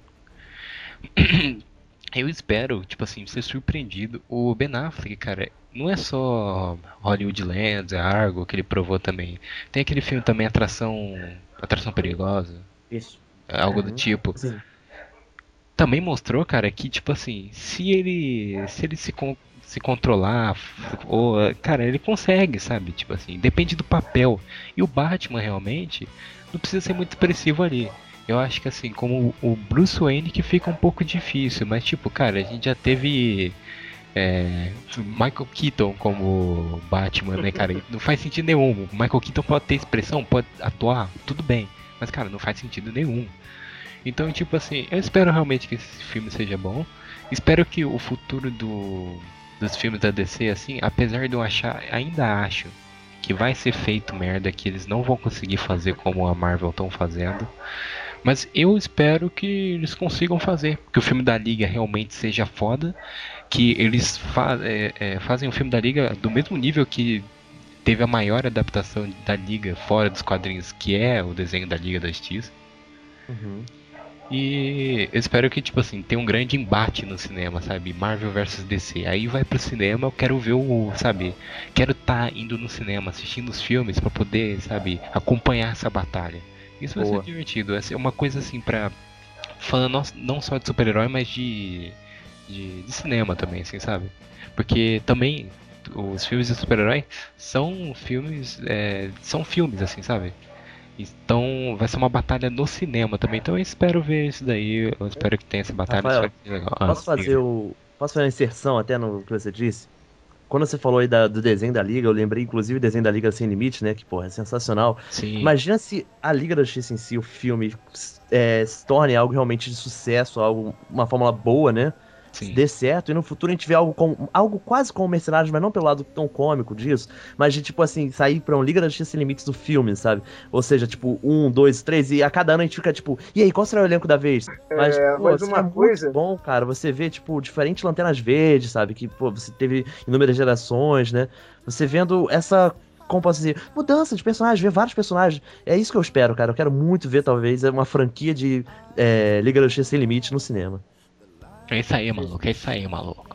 Eu espero, tipo assim, ser surpreendido. O Ben Affleck, cara, não é só Hollywood Lands, é Argo, que ele provou também. Tem aquele filme também, Atração, Atração Perigosa, Isso. algo do tipo. Sim. Também mostrou, cara, que tipo assim, se ele se ele se, con se controlar, ou, cara, ele consegue, sabe? Tipo assim, depende do papel. E o Batman realmente não precisa ser muito expressivo ali. Eu acho que assim, como o Bruce Wayne que fica um pouco difícil, mas tipo, cara, a gente já teve é, Michael Keaton como Batman, né, cara? Não faz sentido nenhum. O Michael Keaton pode ter expressão, pode atuar, tudo bem, mas cara, não faz sentido nenhum. Então, tipo assim, eu espero realmente que esse filme seja bom. Espero que o futuro do, dos filmes da D C, assim, apesar de eu achar, ainda acho que vai ser feito merda, que eles não vão conseguir fazer como a Marvel estão fazendo. Mas eu espero que eles consigam fazer, que o filme da Liga realmente seja foda, que eles fa é, é, fazem o filme da Liga do mesmo nível que teve a maior adaptação da Liga fora dos quadrinhos, que é o desenho da Liga da Justiça. Uhum. E eu espero que, tipo assim, tenha um grande embate no cinema, sabe? Marvel versus D C. Aí vai pro cinema, eu quero ver o, sabe? Quero estar tá indo no cinema, assistindo os filmes pra poder, sabe? Acompanhar essa batalha. Isso vai Boa. ser divertido. Vai ser uma coisa assim pra fã não, não só de super-herói, mas de, de, de cinema também, assim, sabe? Porque também os filmes de super-herói são filmes. É, são filmes, assim, sabe? Então vai ser uma batalha no cinema também. Então eu espero ver isso daí. Eu espero que tenha essa batalha. Isso Rafael, vai ser legal. Ah, posso fazer diga. o. Posso fazer uma inserção até no que você disse? Quando você falou aí da- do desenho da Liga, eu lembrei inclusive do desenho da Liga Sem Limite, né? Que, porra, é sensacional. Sim, Imagina se a Liga da Justiça em si, o filme, é, se torne algo realmente de sucesso, algo, uma fórmula boa, né? Se sim. dê certo, e no futuro a gente vê algo, com, algo quase como Mercenários, mas não pelo lado tão cômico disso, mas de, tipo assim, sair pra um Liga da Justiça Sem Limites do filme, sabe? Ou seja, tipo, um, dois, três, e a cada ano a gente fica, tipo, e aí, qual será o elenco da vez? Mas, É, pô, mas isso uma é coisa- muito bom, cara, você vê, tipo, diferentes Lanternas Verdes, sabe? Que, pô, você teve inúmeras gerações, né? Você vendo essa, como posso dizer, mudança de personagens, ver vários personagens. É isso que eu espero, cara. Eu quero muito ver, talvez, uma franquia de é, Liga da Justiça Sem Limite no cinema. É isso aí, maluco. É isso aí, maluco.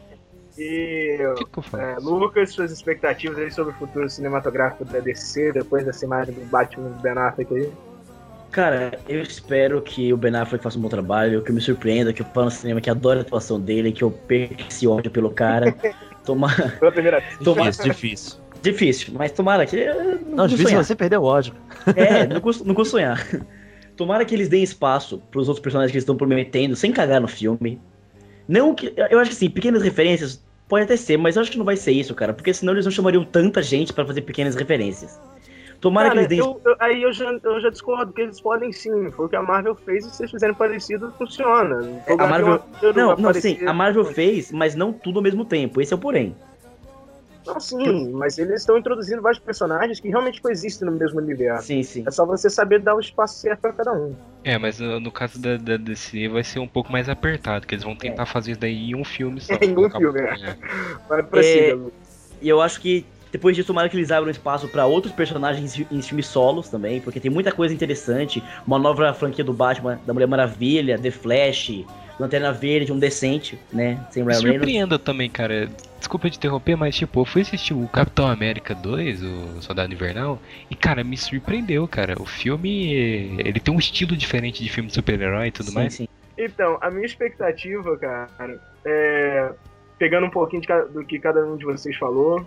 E, O que, que eu falo? é, Lucas, suas expectativas aí sobre o futuro cinematográfico da D C, depois dessa imagem do Batman do Ben Affleck aí? Cara, eu espero que o Ben Affleck faça um bom trabalho, que eu me surpreenda, que eu falo no cinema que adoro a atuação dele, que eu perca esse ódio pelo cara. Tomara. Pela primeira vez. Tomara. Difícil, difícil. Difícil, mas tomara que. eu Não, Não, difícil sonhar. você perder o ódio. É, não custa, não custa sonhar. Tomara que eles deem espaço pros outros personagens que eles estão prometendo, sem cagar no filme. Não que. Eu acho que sim, pequenas referências pode até ser, mas eu acho que não vai ser isso, cara. Porque senão eles não chamariam tanta gente pra fazer pequenas referências. Tomara Cara, que eles deem. eu, eu- aí eu já, eu já discordo, porque eles podem sim. Foi o que a Marvel fez e se vocês fizerem parecido, funciona. O A Marvel. Gavião Não, vai não, sim, aparecer- a Marvel fez, mas não tudo ao mesmo tempo. Esse é o porém. Não, sim, mas eles estão introduzindo vários personagens que realmente coexistem no mesmo universo. Sim, sim. É só você saber dar o espaço certo pra cada um. É, mas no, no caso da, da D C vai ser um pouco mais apertado, que eles vão tentar fazer isso daí em um filme só. Em um Colocar- filme, é. é. Vai pra É, cima, Lu. E eu acho que depois disso, tomara que eles abram espaço pra outros personagens em filmes solos também, porque tem muita coisa interessante. Uma nova franquia do Batman, da Mulher Maravilha, The Flash, Lanterna Verde, um decente, né? Sem Me Ryan Reynolds. surpreenda também, cara. Desculpa te interromper, mas tipo, eu fui assistir o Capitão América dois, o Soldado Invernal, e cara, me surpreendeu, cara. O filme, ele tem um estilo diferente de filme de super-herói e tudo Sim, mais. sim. Então, a minha expectativa, cara, é. Pegando um pouquinho de ca- do que cada um de vocês falou.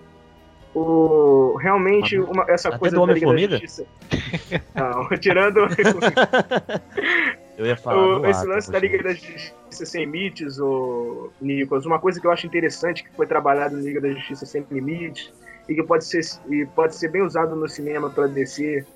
O, realmente, uma, essa Até coisa do da Liga da Homem-Formiga? Justiça. Não, tirando Eu ia falar o, do esse Atom, lance da Liga da Justiça Sem Limites, o Nicolas, uma coisa que eu acho interessante que foi trabalhado na Liga da Justiça Sem Limites e que pode ser, e pode ser bem usado no cinema para descer,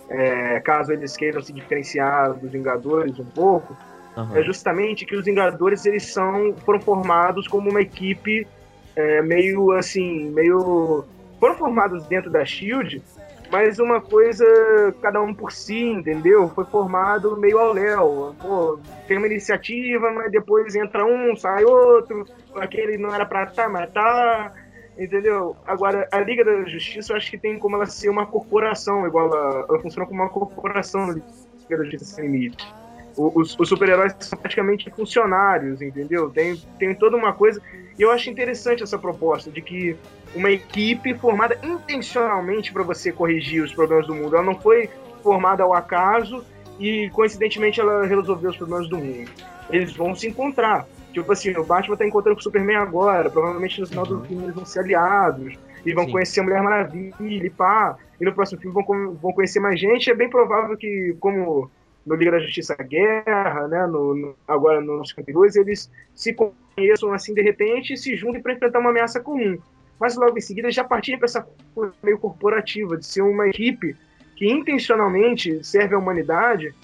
é, caso eles queiram se diferenciar dos Vingadores um pouco, Aham. é justamente que os Vingadores eles são, foram formados como uma equipe é, meio assim, meio... Foram formados dentro da SHIELD, mas uma coisa, cada um por si, entendeu? Foi formado meio ao léu. Pô, tem uma iniciativa, mas depois entra um, sai outro, aquele não era pra estar, mas tá, entendeu? Agora, a Liga da Justiça, eu acho que tem como ela ser uma corporação, igual ela, ela funciona como uma corporação na Liga da Justiça Sem Limite. O- Os, os super-heróis são praticamente funcionários, entendeu? Tem, tem toda uma coisa. E eu acho interessante essa proposta de que uma equipe formada intencionalmente para você corrigir os problemas do mundo. Ela não foi formada ao acaso e, coincidentemente, ela resolveu os problemas do mundo. Eles vão se encontrar. Tipo assim, o Batman tá encontrando com o Superman agora. Provavelmente no final do filme eles vão ser aliados. E vão Sim. conhecer a Mulher Maravilha e pá. E no próximo filme vão, com- vão conhecer mais gente. É bem provável que, como no Liga da Justiça Guerra, né, no, no- agora no cinquenta e dois, eles se conheçam assim de repente e se juntem para enfrentar uma ameaça comum. Mas logo em seguida já partilham para essa coisa meio corporativa, de ser uma equipe que intencionalmente serve à humanidade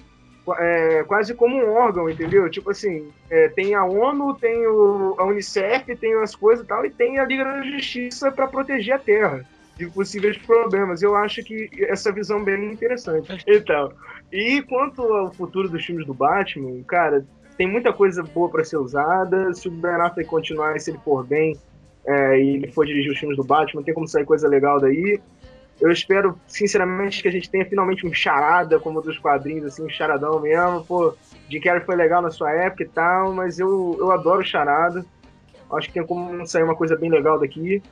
é, quase como um órgão, entendeu? Tipo assim, é, tem a ONU, tem o, a Unicef, tem as coisas e tal, e tem a Liga da Justiça para proteger a Terra de possíveis problemas. Eu acho que essa visão é bem interessante. Então, e quanto ao futuro dos filmes do Batman, cara, tem muita coisa boa para ser usada. Se o Ben Affleck continuar e se ele for bem é, e ele for dirigir os filmes do Batman, tem como sair coisa legal daí. Eu espero, sinceramente, que a gente tenha finalmente um charada, como dos quadrinhos, assim, um charadão mesmo. Pô, Jim Carrey foi legal na sua época e tal, mas eu, eu adoro charada. Acho que tem como sair uma coisa bem legal daqui.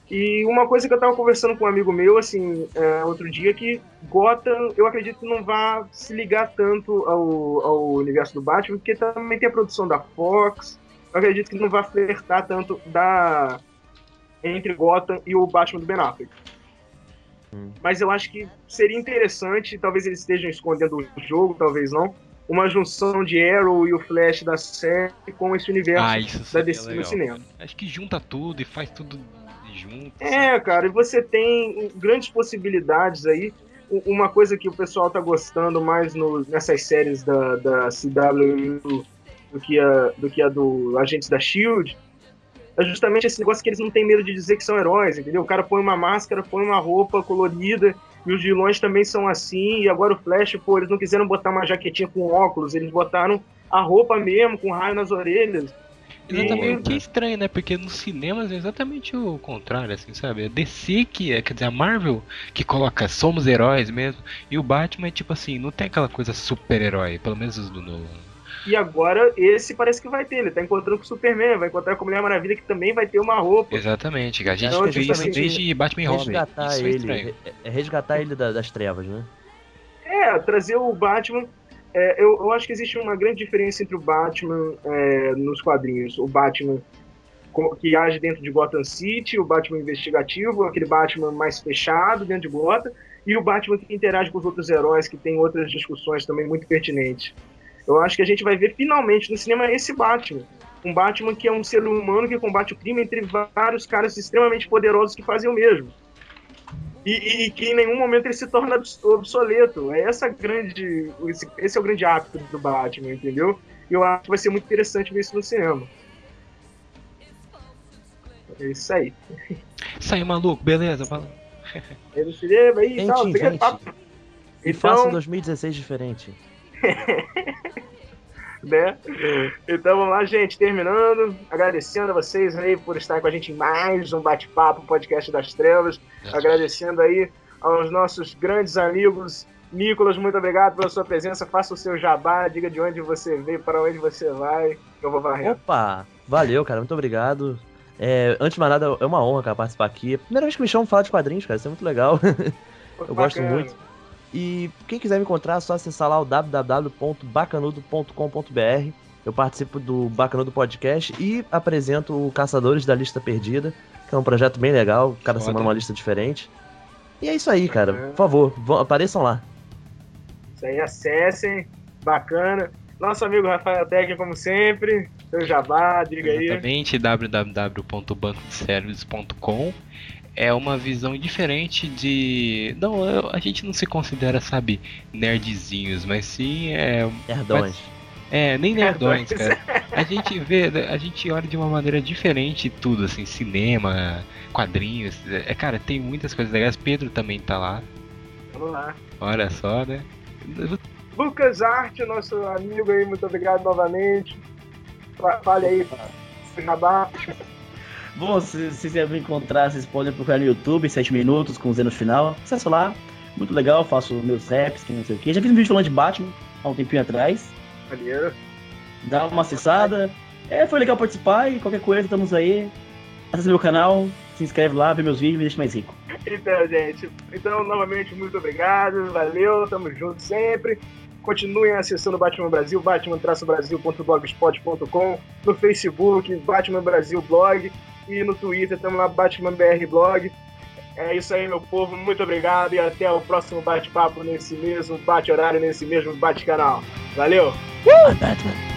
E uma coisa que eu tava conversando com um amigo meu, assim, é, outro dia, que Gotham, eu acredito que não vai se ligar tanto ao, ao universo do Batman, porque também tem a produção da Fox. Eu acredito que não vai flertar tanto da, entre Gotham e o Batman do Ben Affleck. Hum. Mas eu acho que seria interessante, talvez eles estejam escondendo o jogo, talvez não, uma junção de Arrow e o Flash da série com esse universo ah, isso da D C no cinema. Acho que junta tudo e faz tudo junto. É, cara, e você tem grandes possibilidades aí. Uma coisa que o pessoal tá gostando mais no, nessas séries da, da C W do, do, que a, do que a do Agentes da Shield é justamente esse negócio que eles não têm medo de dizer que são heróis, entendeu? O cara põe uma máscara, põe uma roupa colorida, e os vilões também são assim, e agora o Flash, pô, eles não quiseram botar uma jaquetinha com óculos, eles botaram a roupa mesmo, com raio nas orelhas. Exatamente, o que é estranho, né? Porque nos cinemas é exatamente o contrário, assim, sabe? A D C que é, quer dizer, a Marvel que coloca somos heróis mesmo, e o Batman é tipo assim, não tem aquela coisa super-herói, pelo menos os do Nolan. E agora esse parece que vai ter, ele tá encontrando com o Superman, vai encontrar com a Mulher Maravilha, que também vai ter uma roupa. Exatamente, a gente então, vê isso desde Batman e Robin. Resgatar isso ele, é, é resgatar ele da, das trevas, né? É, trazer o Batman. É, eu, eu acho que existe uma grande diferença entre o Batman é, nos quadrinhos. O Batman que age dentro de Gotham City, o Batman investigativo, aquele Batman mais fechado dentro de Gotham, e o Batman que interage com os outros heróis, que tem outras discussões também muito pertinentes. Eu acho que a gente vai ver finalmente no cinema esse Batman. Um Batman que é um ser humano que combate o crime entre vários caras extremamente poderosos que fazem o mesmo. E, e que em nenhum momento ele se torna obsoleto. É essa grande, esse, esse é o grande ápice do Batman, entendeu? E eu acho que vai ser muito interessante ver isso no cinema. É isso aí. Isso aí, maluco, beleza? Fala. É no cinema aí e tal. Gente, gente. E então... faça um dois mil e dezesseis diferente. Né? Então vamos lá, gente, terminando, agradecendo a vocês aí por estar com a gente em mais um bate-papo, podcast das trevas, é. Agradecendo aí aos nossos grandes amigos. Nicolas, muito obrigado pela sua presença, faça o seu jabá, diga de onde você veio, para onde você vai, eu vou varrer. Opa, valeu, cara, muito obrigado. É, antes de mais nada, é uma honra, cara, participar aqui. Primeira vez que me chamam pra falar de quadrinhos, cara, isso é muito legal. Eu Bacana. Gosto muito. E quem quiser me encontrar é só acessar lá o w w w ponto bacanudo ponto com ponto b r. Eu participo do Bacanudo Podcast e apresento o Caçadores da Lista Perdida, que é um projeto bem legal, cada Foda. semana uma lista diferente. E é isso aí, cara. Por favor, vão, apareçam lá. Isso aí, acessem. Bacana. Nosso amigo Rafael Tec, como sempre, seu jabá, diga aí. Exatamente, w w w ponto banco de service ponto com. É uma visão diferente de... Não, eu, a gente não se considera, sabe, nerdzinhos, mas sim é... Nerdões. Mas, é, nem nerdões, cara. A gente vê, a gente olha de uma maneira diferente tudo, assim, cinema, quadrinhos. É, cara, tem muitas coisas legais. Pedro também tá lá. Vamos lá. Olha só, né? Lucas Arte, nosso amigo aí, muito obrigado novamente. Fale aí, jabá. Bom, se vocês quiserem me encontrar, vocês podem procurar no YouTube, sete minutos, com o Z no final. Acessa lá, muito legal, faço meus raps, que não sei o que. Já fiz um vídeo falando de Batman, há um tempinho atrás. Valeu. Dá uma acessada. É, foi legal participar e qualquer coisa, estamos aí. Acesse meu canal, se inscreve lá, vê meus vídeos e me deixa mais rico. Então, gente, então, novamente, muito obrigado, valeu, tamo junto sempre. Continuem acessando o Batman Brasil, batman brasil ponto blogspot ponto com, no Facebook, Batman Brasil Blog, e no Twitter, estamos lá, Batman B R Blog. É isso aí, meu povo, muito obrigado e até o próximo bate-papo nesse mesmo bate-horário, nesse mesmo bate-canal. Valeu! Uh! Batman.